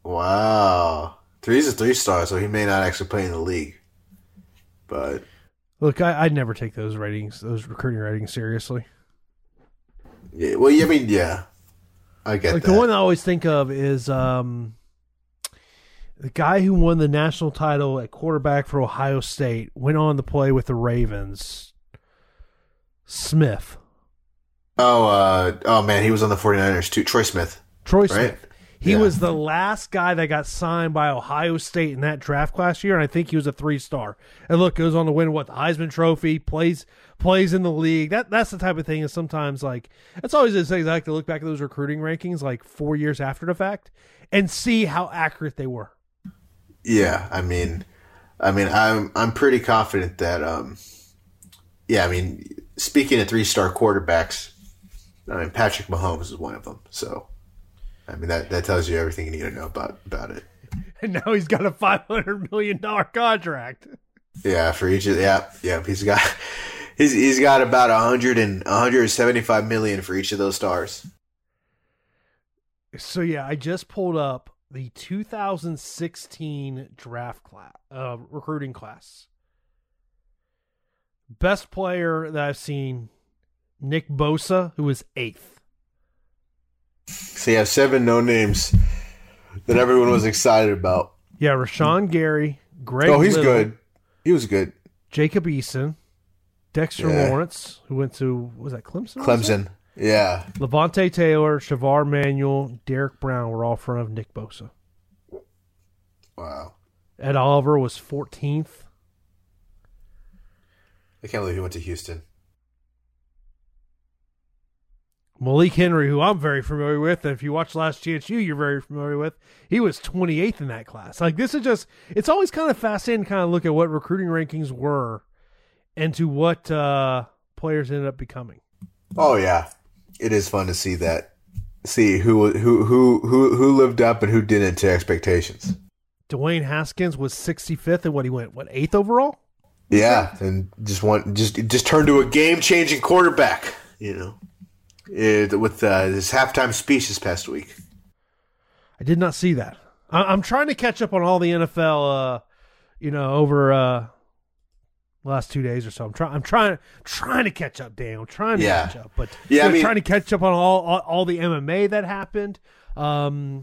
Wow. He's a three star, so he may not actually play in the league. But Look, I, I'd never take those ratings, those recruiting ratings seriously. Yeah, well, I mean, yeah, I get like that. The one I always think of is um, the guy who won the national title at quarterback for Ohio State, went on to play with the Ravens. Smith. Oh, uh, oh man, he was on the 49ers too. Troy Smith. Troy right? Smith. He Yeah. was the last guy that got signed by Ohio State in that draft class year, and I think he was a three-star. And look, goes on to win what the Heisman Trophy, plays plays in the league. That that's the type of thing. Is sometimes like it's always the thing. I like to look back at those recruiting rankings like four years after the fact and see how accurate they were. Yeah, I mean, I mean, I'm I'm pretty confident that, um, yeah, I mean, speaking of three-star quarterbacks, I mean, Patrick Mahomes is one of them. So, I mean, that, that tells you everything you need to know about, about it. And now he's got a five hundred million dollars contract. Yeah, for each of yeah, yeah, he's got he's he's got about a hundred and one hundred seventy-five million for each of those stars. So yeah, I just pulled up the two thousand sixteen draft class, uh, recruiting class. Best player that I've seen, Nick Bosa, who was eighth. So you have seven no names that everyone was excited about. Yeah, Rashawn Gary, Greg Oh, he's Little, good. He was good. Jacob Eason, Dexter Yeah. Lawrence, who went to, what was that Clemson? was Clemson. Yeah. it? Levante Taylor, Shavar Manuel, Derek Brown were all in front of Nick Bosa. Wow. Ed Oliver was fourteenth. I can't believe he went to Houston. Malik Henry, who I'm very familiar with, and if you watch Last Chance U, you're very familiar with, he was twenty-eighth in that class. Like, this is just, it's always kind of fascinating to kind of look at what recruiting rankings were and to what uh, players ended up becoming. Oh yeah, it is fun to see that. See who who who who who lived up and who didn't to expectations. Dwayne Haskins was sixty-fifth, and what he went, what, eighth overall? Yeah, and just want just just turned to a game changing quarterback. You know. It, with uh, his halftime speech this past week. I did not see that. I, I'm trying to catch up on all the N F L, uh, you know, over uh, the last two days or so. I'm trying. I'm trying. Trying to catch up, Dan. I'm trying to Yeah. catch up, but Yeah, you know, I mean- trying to catch up on all all, all the M M A that happened. Um,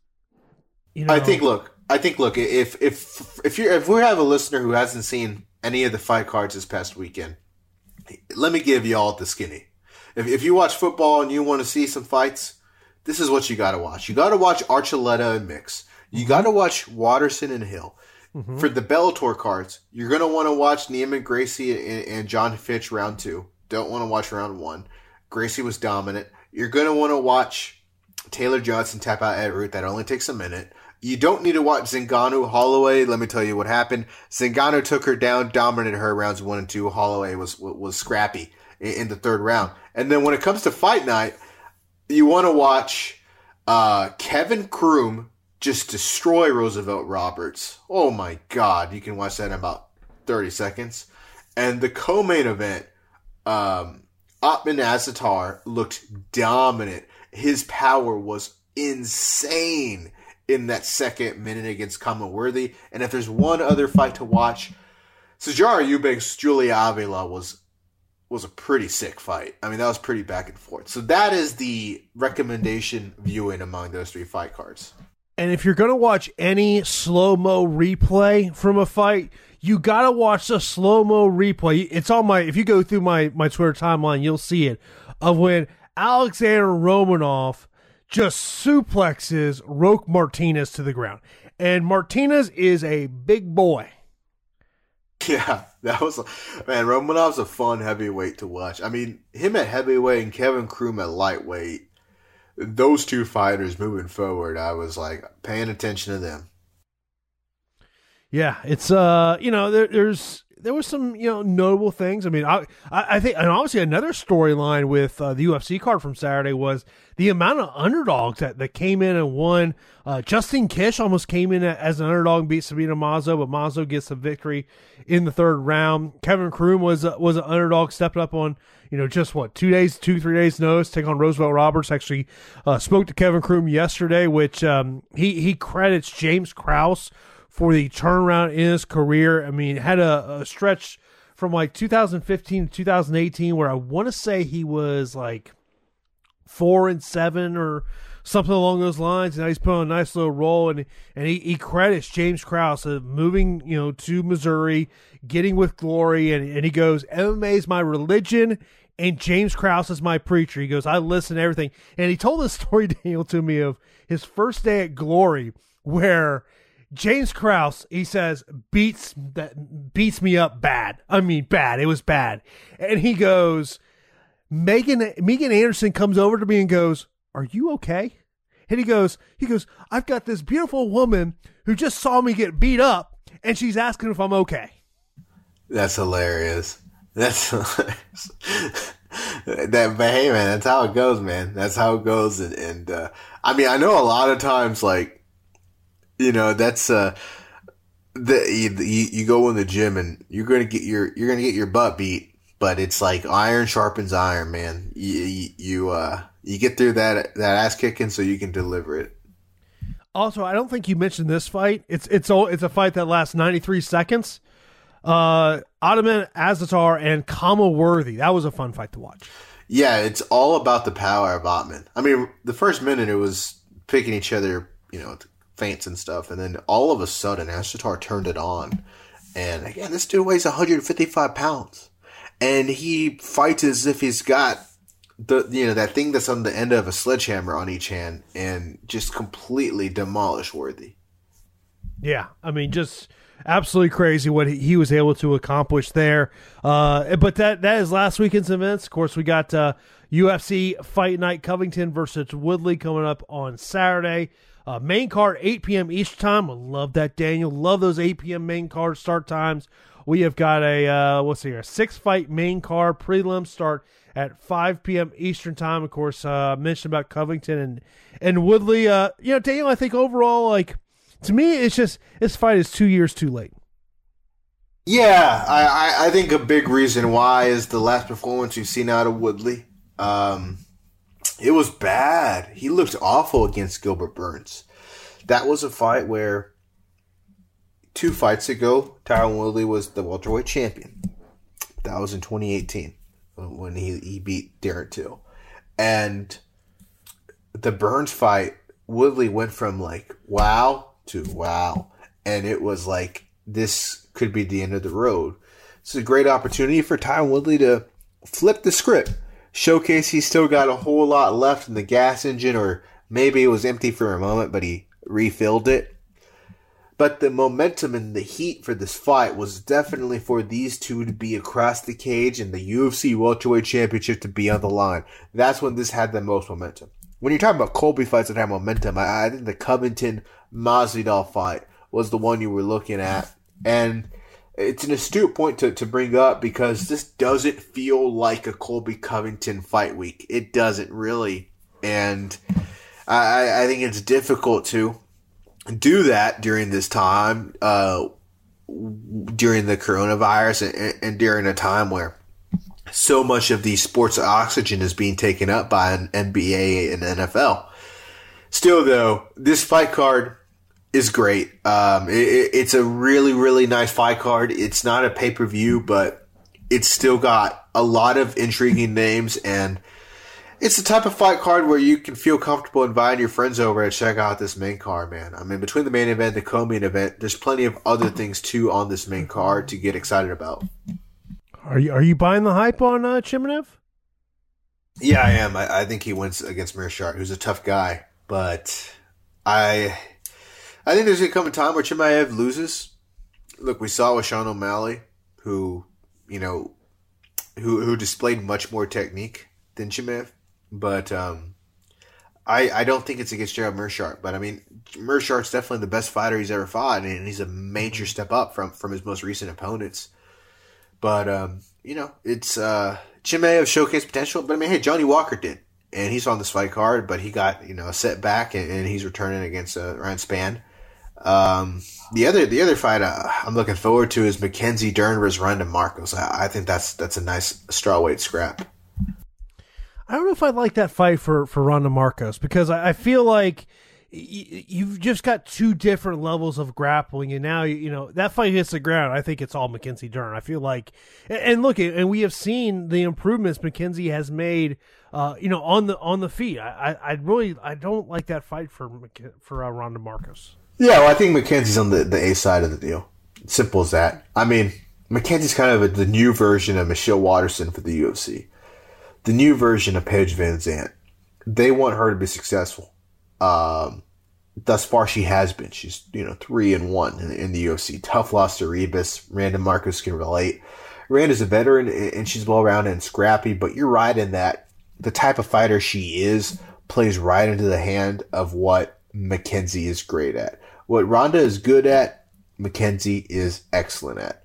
you know, I think. Look, I think. Look, if if if you if we have a listener who hasn't seen any of the fight cards this past weekend, let me give you all the skinny. If if you watch football and you want to see some fights, this is what you got to watch. You got to watch Archuleta and Mix. You got to watch Watterson and Hill. Mm-hmm. For the Bellator cards, you're going to want to watch Neiman Gracie and, and John Fitch round two. Don't want to watch round one. Gracie was dominant. You're going to want to watch Taylor Johnson tap out Ed Root. That only takes a minute. You don't need to watch Zingano Holloway. Let me tell you what happened. Zingano took her down, dominated her rounds one and two. Holloway was was scrappy in, in the third round. And then when it comes to fight night, you want to watch uh, Kevin Kroom just destroy Roosevelt Roberts. Oh my God. You can watch that in about thirty seconds. And the co-main event, um, Otman Azatar looked dominant. His power was insane in that second minute against Kama Worthy. And if there's one other fight to watch, Sijara Eubanks, Julia Avila was was a pretty sick fight. I mean, that was pretty back and forth. So that is the recommendation viewing among those three fight cards. and if you're gonna watch any slow mo replay from a fight, you gotta watch the slow mo replay. It's on my. If you go through my my Twitter timeline, you'll see it of when Alexander Romanov just suplexes Roque Martinez to the ground. And Martinez is a big boy. Yeah, that was, man, Romanov's a fun heavyweight to watch. I mean, him at heavyweight and Kevin Kroom at lightweight, those two fighters moving forward, I was like paying attention to them. Yeah, it's, uh, you know, there, there's, there was some, you know, notable things. I mean, I, I, I think, and obviously another storyline with uh, the U F C card from Saturday was the amount of underdogs that, that came in and won. Uh, Justine Kish almost came in as an underdog and beat Sabina Mazo, but Mazo gets the victory in the third round. Kevin Kroom was uh, was an underdog, stepped up on, you know, just what, two days, two, three days notice, take on Roosevelt Roberts. Actually uh, spoke to Kevin Kroom yesterday, which um, he, he credits James Krause for the turnaround in his career. I mean, had a, a stretch from like two thousand fifteen to two thousand eighteen, where I want to say he was like four and seven or something along those lines. And now he's put on a nice little role, and and he, he credits James Krause of moving, you know, to Missouri, getting with glory, and, and he goes, M M A is my religion, and James Krause is my preacher. He goes, I listen to everything. And he told this story, Daniel, to me of his first day at Glory, where James Krause, he says, beats that beats me up bad. I mean, bad. It was bad. And he goes, Megan Megan Anderson comes over to me and goes, are you okay? And he goes, he goes, I've got this beautiful woman who just saw me get beat up, and she's asking if I'm okay. That's hilarious. That's hilarious. that, but hey, man, that's how it goes, man. That's how it goes. And, and uh, I mean, I know a lot of times, like, you know, that's uh, the you, you go in the gym and you're gonna get your you're gonna get your butt beat, but it's like iron sharpens iron, man. You you, you uh you get through that that ass kicking so you can deliver it. Also, I don't think you mentioned this fight. It's it's all it's a fight that lasts ninety-three seconds. Uh, Ottoman Azatar and Kama Worthy. That was a fun fight to watch. Yeah, it's all about the power of Ottoman. I mean, the first minute it was picking each other, you know, feints and stuff, and then all of a sudden Azatar turned it on. And again, this dude weighs one hundred fifty-five pounds, and he fights as if he's got the you know that thing that's on the end of a sledgehammer on each hand, and just completely demolish Worthy. Yeah, I mean, just absolutely crazy what he, he was able to accomplish there. Uh, but that that is last weekend's events. Of course, we got uh, U F C Fight Night Covington versus Woodley coming up on Saturday. Uh, main card, eight p.m. Eastern time. I love that, Daniel. Love those eight p.m. main card start times. We have got a, uh, what's here, a six-fight main card. Prelim start at five p.m. Eastern time. Of course, uh, mentioned about Covington and, and Woodley. Uh, you know, Daniel, I think overall, like, to me, it's just, this fight is two years too late. Yeah, I, I, I think a big reason why is the last performance you've seen out of Woodley. Um... It was bad. He looked awful against Gilbert Burns. That was a fight where two fights ago, Tyron Woodley was the welterweight champion. That was in twenty eighteen when he, he beat Darren Till. And the Burns fight, Woodley went from like, wow to wow. And it was like, this could be the end of the road. It's a great opportunity for Tyron Woodley to flip the script. Showcase he's still got a whole lot left in the gas engine, or maybe it was empty for a moment, but he refilled it. But the momentum and the heat for this fight was definitely for these two to be across the cage and the U F C Welterweight Championship to be on the line. That's when this had the most momentum. When you're talking about Colby fights that have momentum, I, I think the Covington-Masvidal fight was the one you were looking at. And it's an astute point to, to bring up because this doesn't feel like a Colby Covington fight week. It doesn't really. And I, I think it's difficult to do that during this time, uh, during the coronavirus and, and during a time where so much of the sports oxygen is being taken up by an N B A and N F L. Still, though, this fight card is great. Um, it, it's a really, really nice fight card. It's not a pay-per-view, but it's still got a lot of intriguing names, and it's the type of fight card where you can feel comfortable inviting your friends over and check out this main card, man. I mean, between the main event and the co-main event, there's plenty of other things, too, on this main card to get excited about. Are you are you buying the hype on uh, Chimaev? Yeah, I am. I, I think he wins against Meerschaert, who's a tough guy, but I... I think there's going to come a time where Chimaev loses. Look, we saw with Sean O'Malley, who, you know, who who displayed much more technique than Chimaev. But um, I I don't think it's against Gerald Meerschaert. But, I mean, Meerschaert's definitely the best fighter he's ever fought, and he's a major step up from, from his most recent opponents. But, um, you know, it's uh, Chimaev showcased potential. But, I mean, hey, Johnny Walker did. And he's on this fight card, but he got, you know, a setback, and, and he's returning against uh, Ryan Spann. Um, the other, the other fight uh, I'm looking forward to is Mackenzie Dern versus Ronda Marcos. I, I think that's that's a nice strawweight scrap. I don't know if I'd like that fight for, for Ronda Marcos because I, I feel like you've just got two different levels of grappling, and now you know that fight hits the ground. I think it's all Mackenzie Dern. I feel like, and look, and we have seen the improvements Mackenzie has made, uh, you know, on the on the feet. I, I, I really, I don't like that fight for for uh, Ronda Marcus. Yeah, well, I think Mackenzie's on the the A side of the deal. Simple as that. I mean, Mackenzie's kind of a, the new version of Michelle Waterson for the U F C, the new version of Paige Van Zandt. They want her to be successful. Um, thus far, she has been. She's, you know, three and one in, in the U F C. Tough loss to Rebus. Randa Marcus can relate. Randa's a veteran and she's well rounded and scrappy, but you're right in that the type of fighter she is plays right into the hand of what Mackenzie is great at. What Ronda is good at, Mackenzie is excellent at.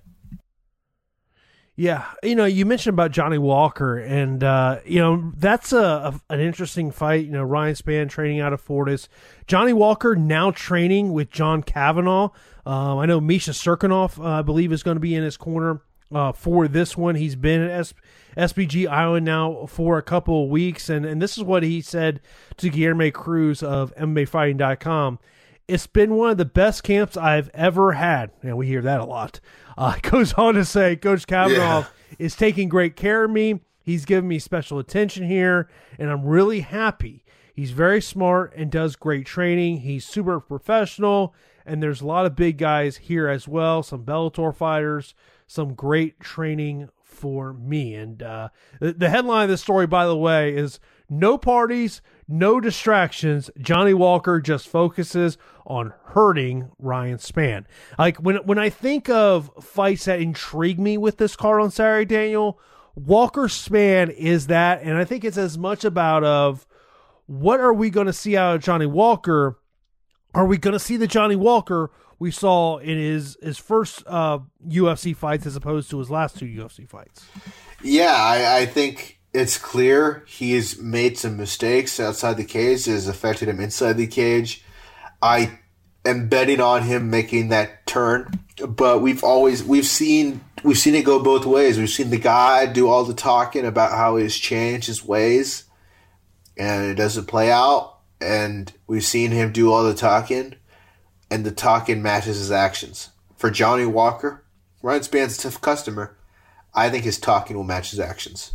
Yeah, you know, you mentioned about Johnny Walker, and, uh, you know, that's a, a an interesting fight. You know, Ryan Spann training out of Fortis. Johnny Walker now training with John Kavanagh. Um, I know Misha Serkinov, uh, I believe, is going to be in his corner uh, for this one. He's been at S- SBG Island now for a couple of weeks, and, and this is what he said to Guilherme Cruz of M M A Fighting dot com. It's been one of the best camps I've ever had. And we hear that a lot. Uh, goes on to say, Coach Kavanagh yeah. is taking great care of me. He's giving me special attention here, and I'm really happy. He's very smart and does great training. He's super professional, and there's a lot of big guys here as well, some Bellator fighters, some great training for me. And uh, the, the headline of this story, by the way, is no parties, no distractions. Johnny Walker just focuses on hurting Ryan Spann. Like when when I think of fights that intrigue me with this card on Saturday, Daniel, Walker Spann is that, and I think it's as much about of what are we going to see out of Johnny Walker? Are we going to see the Johnny Walker we saw in his his first uh, U F C fights as opposed to his last two U F C fights? Yeah, I, I think it's clear he has made some mistakes outside the cage that has affected him inside the cage. I am betting on him making that turn, but we've always we've seen we've seen it go both ways. We've seen the guy do all the talking about how he's changed his ways, and it doesn't play out. And we've seen him do all the talking, and the talking matches his actions. For Johnny Walker, Ryan Spann's a tough customer. I think his talking will match his actions.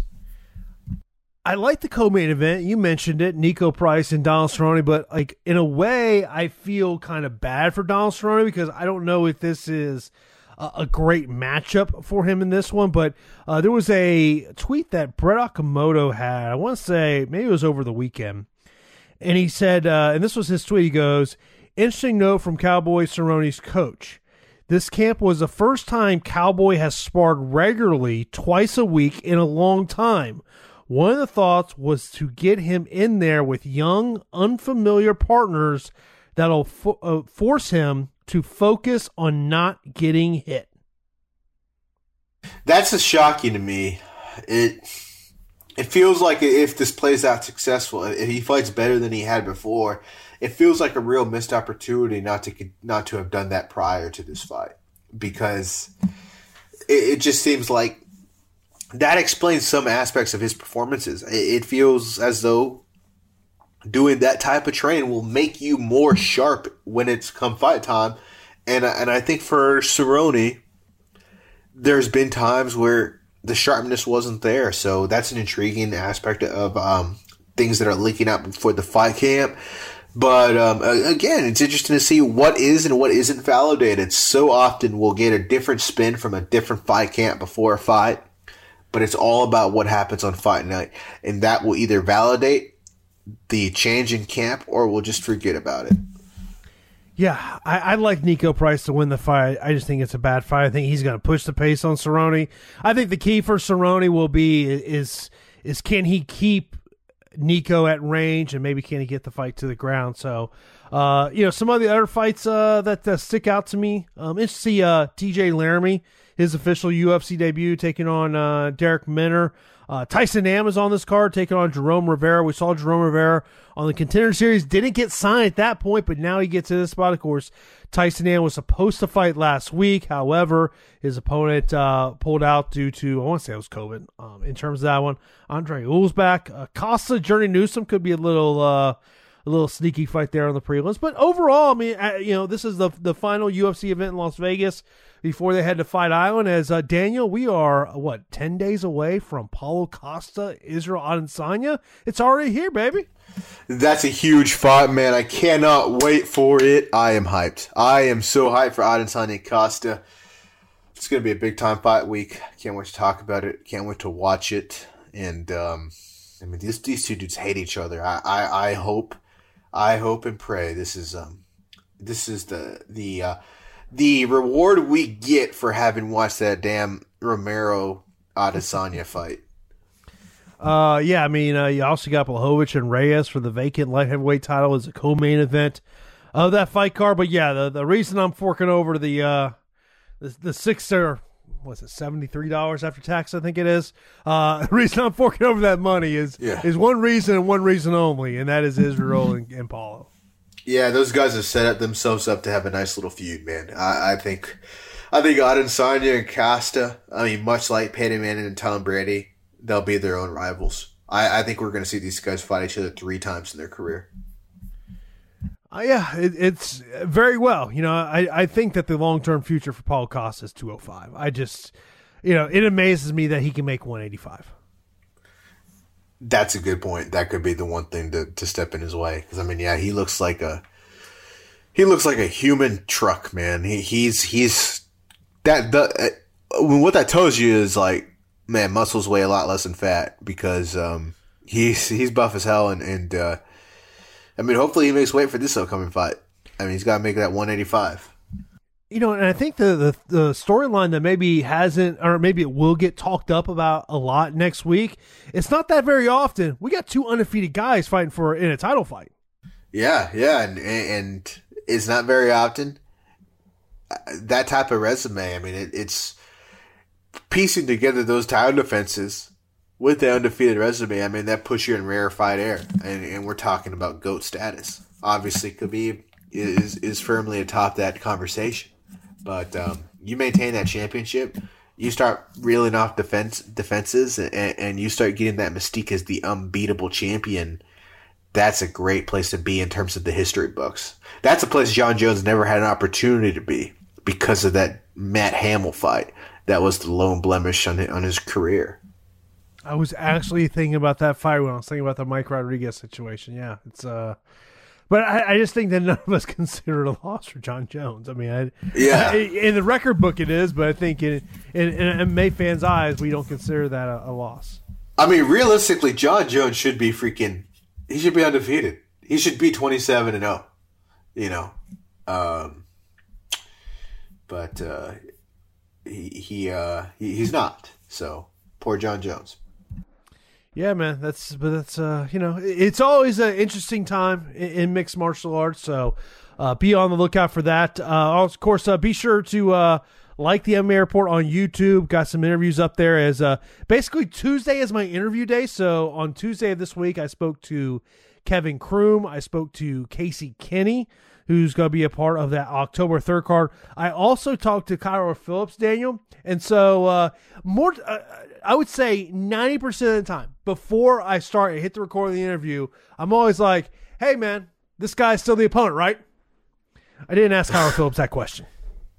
I like the co-main event. You mentioned it, Nico Price and Donald Cerrone, but like in a way, I feel kind of bad for Donald Cerrone because I don't know if this is a, a great matchup for him in this one. But uh, there was a tweet that Brett Okamoto had. I want to say maybe it was over the weekend, and he said, uh, and this was his tweet. He goes, "Interesting note from Cowboy Cerrone's coach. This camp was the first time Cowboy has sparred regularly twice a week in a long time. One of the thoughts was to get him in there with young, unfamiliar partners that'll fo- uh, force him to focus on not getting hit." That's a shocking to me. It it feels like if this plays out successful, if he fights better than he had before, it feels like a real missed opportunity not to not to have done that prior to this fight, because it, it just seems like that explains some aspects of his performances. It feels as though doing that type of training will make you more sharp when it's come fight time. And, and I think for Cerrone, there's been times where the sharpness wasn't there. So that's an intriguing aspect of um, things that are leaking out before the fight camp. But um, again, it's interesting to see what is and what isn't validated. So often we'll get a different spin from a different fight camp before a fight. But it's all about what happens on fight night. And that will either validate the change in camp or we'll just forget about it. Yeah, I, I like Nico Price to win the fight. I just think it's a bad fight. I think he's going to push the pace on Cerrone. I think the key for Cerrone will be is is can he keep Nico at range and maybe can he get the fight to the ground. So, uh, you know, some of the other fights uh, that uh, stick out to me. Um, it's to see uh, T J Laramie, his official U F C debut, taking on uh, Derek Minner. Uh, Tyson Nam is on this card, taking on Jerome Rivera. We saw Jerome Rivera on the Contender Series. Didn't get signed at that point, but now he gets to this spot. Of course, Tyson Nam was supposed to fight last week. However, his opponent uh, pulled out due to, I want to say it was COVID. Um, in terms of that one, Andre Ulsback. Uh, Costa, Journey Newsom could be a little... Uh, a little sneaky fight there on the prelims. But overall, I mean, uh, you know, this is the the final U F C event in Las Vegas before they head to Fight Island. As uh, Daniel, we are, what, ten days away from Paulo Costa, Israel Adesanya. It's already here, baby. That's a huge fight, man. I cannot wait for it. I am hyped. I am so hyped for Adesanya Costa. It's going to be a big-time fight week. Can't wait to talk about it. Can't wait to watch it. And, um, I mean, these these two dudes hate each other. I, I, I hope, I hope and pray this is um, this is the the uh, the reward we get for having watched that damn Romero Adesanya fight. Uh, yeah, I mean, uh, you also got Blachowicz and Reyes for the vacant light heavyweight title as a co-main event of that fight card. But yeah, the the reason I'm forking over the uh the the six or what's it seventy three dollars after tax, I think it is. Uh, the reason I'm forking over that money is yeah. is one reason and one reason only, and that is Israel and, and Paulo. Yeah, those guys have set up themselves up to have a nice little feud, man. I, I think, I think Adesanya and Costa. I mean, much like Peyton Manning and Tom Brady, they'll be their own rivals. I, I think we're going to see these guys fight each other three times in their career. Uh, yeah, it, it's very well. You know, I, I think that the long-term future for Paulo Costa is two oh five. I just, you know, it amazes me that he can make one eighty-five. That's a good point. That could be the one thing to, to step in his way. Because I mean, yeah, he looks like a he looks like a human truck, man. He he's he's that the uh, what that tells you is like, man, muscles weigh a lot less than fat because um, he's he's buff as hell and and uh, I mean, hopefully he makes weight for this upcoming fight. I mean, he's got to make that one eighty-five. You know, and I think the, the, the storyline that maybe hasn't, or maybe it will get talked up about a lot next week, it's not that very often. We got two undefeated guys fighting for in a title fight. Yeah, yeah, and and it's not very often. That type of resume, I mean, it, it's piecing together those title defenses with the undefeated resume. I mean, that puts you in rarefied air, and, and we're talking about GOAT status. Obviously, Khabib is is firmly atop that conversation. But um, you maintain that championship, you start reeling off defense defenses, and, and you start getting that mystique as the unbeatable champion. That's a great place to be in terms of the history books. That's a place Jon Jones never had an opportunity to be because of that Matt Hamill fight. That was the lone blemish on his, on his career. I was actually thinking about that fight when I was thinking about the Mike Rodriguez situation. Yeah, it's uh. But I, I just think that none of us consider it a loss for Jon Jones. I mean, I, yeah, I, in the record book it is, but I think in in, in M M A fans' eyes, we don't consider that a, a loss. I mean, realistically, Jon Jones should be freaking. He should be undefeated. He should be twenty-seven and zero. You know, um, but uh, he he, uh, he he's not. So poor Jon Jones. Yeah, man, that's but that's uh, you know, it's always an interesting time in, in mixed martial arts. So uh, be on the lookout for that. Uh, of course, uh, be sure to uh, like the M M A Report on YouTube. Got some interviews up there. As uh, basically Tuesday is my interview day. So on Tuesday of this week, I spoke to Kevin Kroom. I spoke to Casey Kenny, who's going to be a part of that October third card. I also talked to Kyra Phillips, Daniel. And so uh, more, uh, I would say ninety percent of the time before I start and hit the record of the interview, I'm always like, hey, man, this guy's still the opponent, right? I didn't ask Kyra Phillips that question.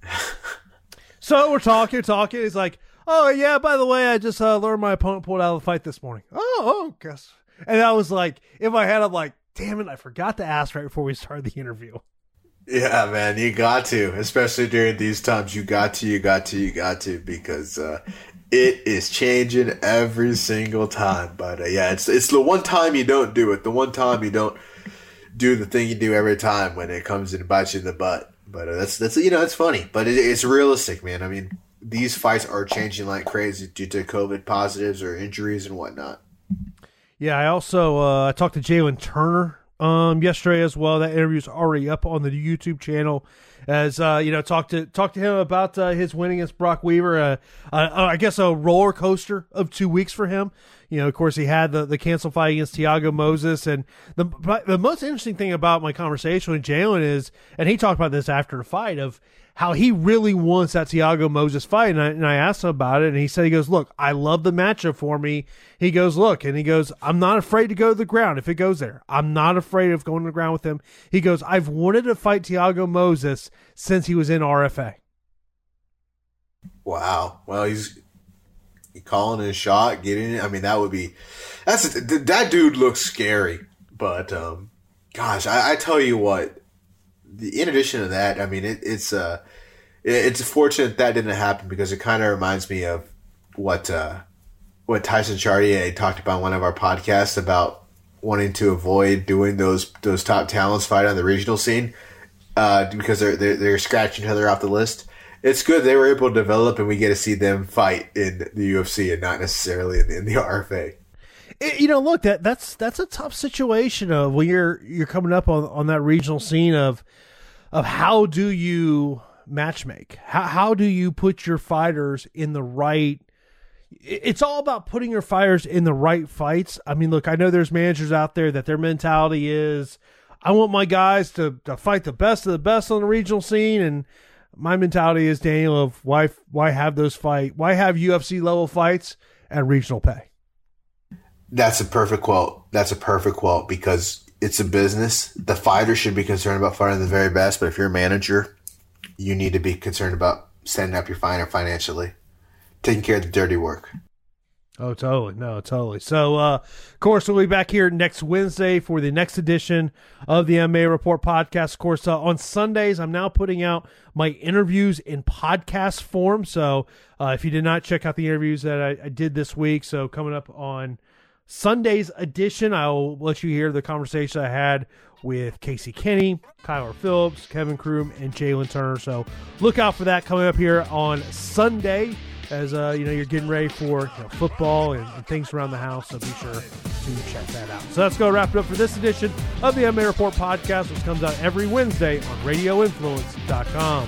So we're talking, talking. He's like, oh, yeah, by the way, I just uh, learned my opponent pulled out of the fight this morning. Oh, oh, guess. And I was like, in my head, I'm like, damn it, I forgot to ask right before we started the interview. Yeah, man, you got to, especially during these times. You got to, you got to, you got to, because uh, it is changing every single time. But uh, yeah, it's it's the one time you don't do it. The one time you don't do the thing you do every time when it comes and bites you in the butt. But uh, that's that's you know it's funny, but it, it's realistic, man. I mean, these fights are changing like crazy due to COVID positives or injuries and whatnot. Yeah, I also uh, I talked to Jalen Turner um, yesterday as well. That interview's already up on the YouTube channel. As uh, you know, talked to talked to him about uh, his win against Brock Weaver. Uh, uh, I guess a roller coaster of two weeks for him. You know, of course, he had the, the canceled fight against Thiago Moses. And the the most interesting thing about my conversation with Jalen is, and he talked about this after the fight, of how he really wants that Thiago Moses fight. And I, and I asked him about it, and he said, he goes, look, I love the matchup for me. He goes, look, and he goes, I'm not afraid to go to the ground if it goes there. I'm not afraid of going to the ground with him. He goes, I've wanted to fight Thiago Moses since he was in R F A. Wow. Well, he's he calling his shot, getting it. I mean, that would be that's that dude looks scary. But um, gosh, I, I tell you what. The, in addition to that, I mean, it, it's uh, it, it's fortunate that didn't happen because it kind of reminds me of what uh, what Tyson Chartier talked about in one of our podcasts about wanting to avoid doing those those top talents fight on the regional scene uh, because they're, they're they're scratching each other off the list. It's good they were able to develop, and we get to see them fight in the U F C and not necessarily in the, in the R F A. It, you know, look, that that's that's a tough situation of when you're you're coming up on, on that regional scene of of how do you matchmake? How how do you put your fighters in the right? It's all about putting your fighters in the right fights. I mean, look, I know there's managers out there that their mentality is, I want my guys to, to fight the best of the best on the regional scene, and my mentality is, Daniel, of why why have those fight? Why have U F C level fights at regional pay? That's a perfect quote. That's a perfect quote because it's a business. The fighter should be concerned about fighting the very best, but if you're a manager, you need to be concerned about setting up your fighter financially, taking care of the dirty work. Oh, totally. No, totally. So, uh, of course, we'll be back here next Wednesday for the next edition of the M M A Report podcast. Of course, uh, on Sundays, I'm now putting out my interviews in podcast form. So, uh, if you did not check out the interviews that I, I did this week, so coming up on Sunday's edition, I'll let you hear the conversation I had with Casey Kenny, Kyler Phillips, Kevin Kroom, and Jalen Turner. So look out for that coming up here on Sunday as uh, you know you're getting ready for you know, football and, and things around the house. So be sure to check that out. So let's go wrap it up for this edition of the M M A Report podcast, which comes out every Wednesday on radio influence dot com.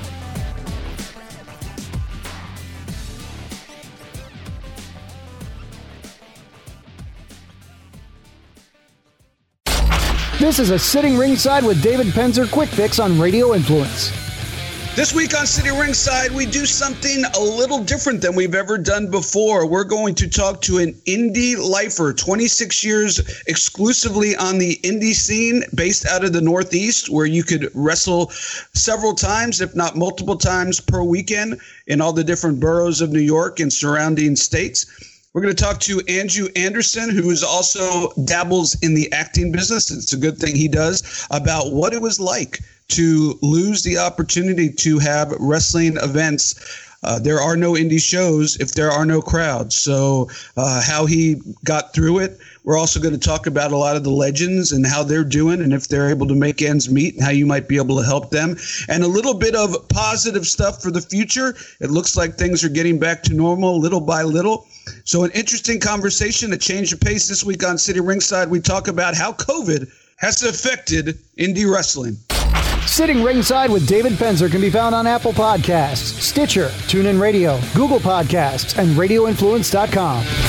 This is a Sitting Ringside with David Penzer quick fix on Radio Influence. This week on Sitting Ringside, we do something a little different than we've ever done before. We're going to talk to an indie lifer, twenty-six years exclusively on the indie scene, based out of the Northeast, where you could wrestle several times, if not multiple times per weekend in all the different boroughs of New York and surrounding states. We're going to talk to Andrew Anderson, who is also dabbles in the acting business. It's a good thing he does, about what it was like to lose the opportunity to have wrestling events. Uh, there are no indie shows if there are no crowds. So uh, how he got through it. We're also going to talk about a lot of the legends and how they're doing and if they're able to make ends meet and how you might be able to help them. And a little bit of positive stuff for the future. It looks like things are getting back to normal little by little. So an interesting conversation, a change of pace this week on City Ringside. We talk about how COVID has affected indie wrestling. Sitting Ringside with David Penzer can be found on Apple Podcasts, Stitcher, TuneIn Radio, Google Podcasts, and radio influence dot com.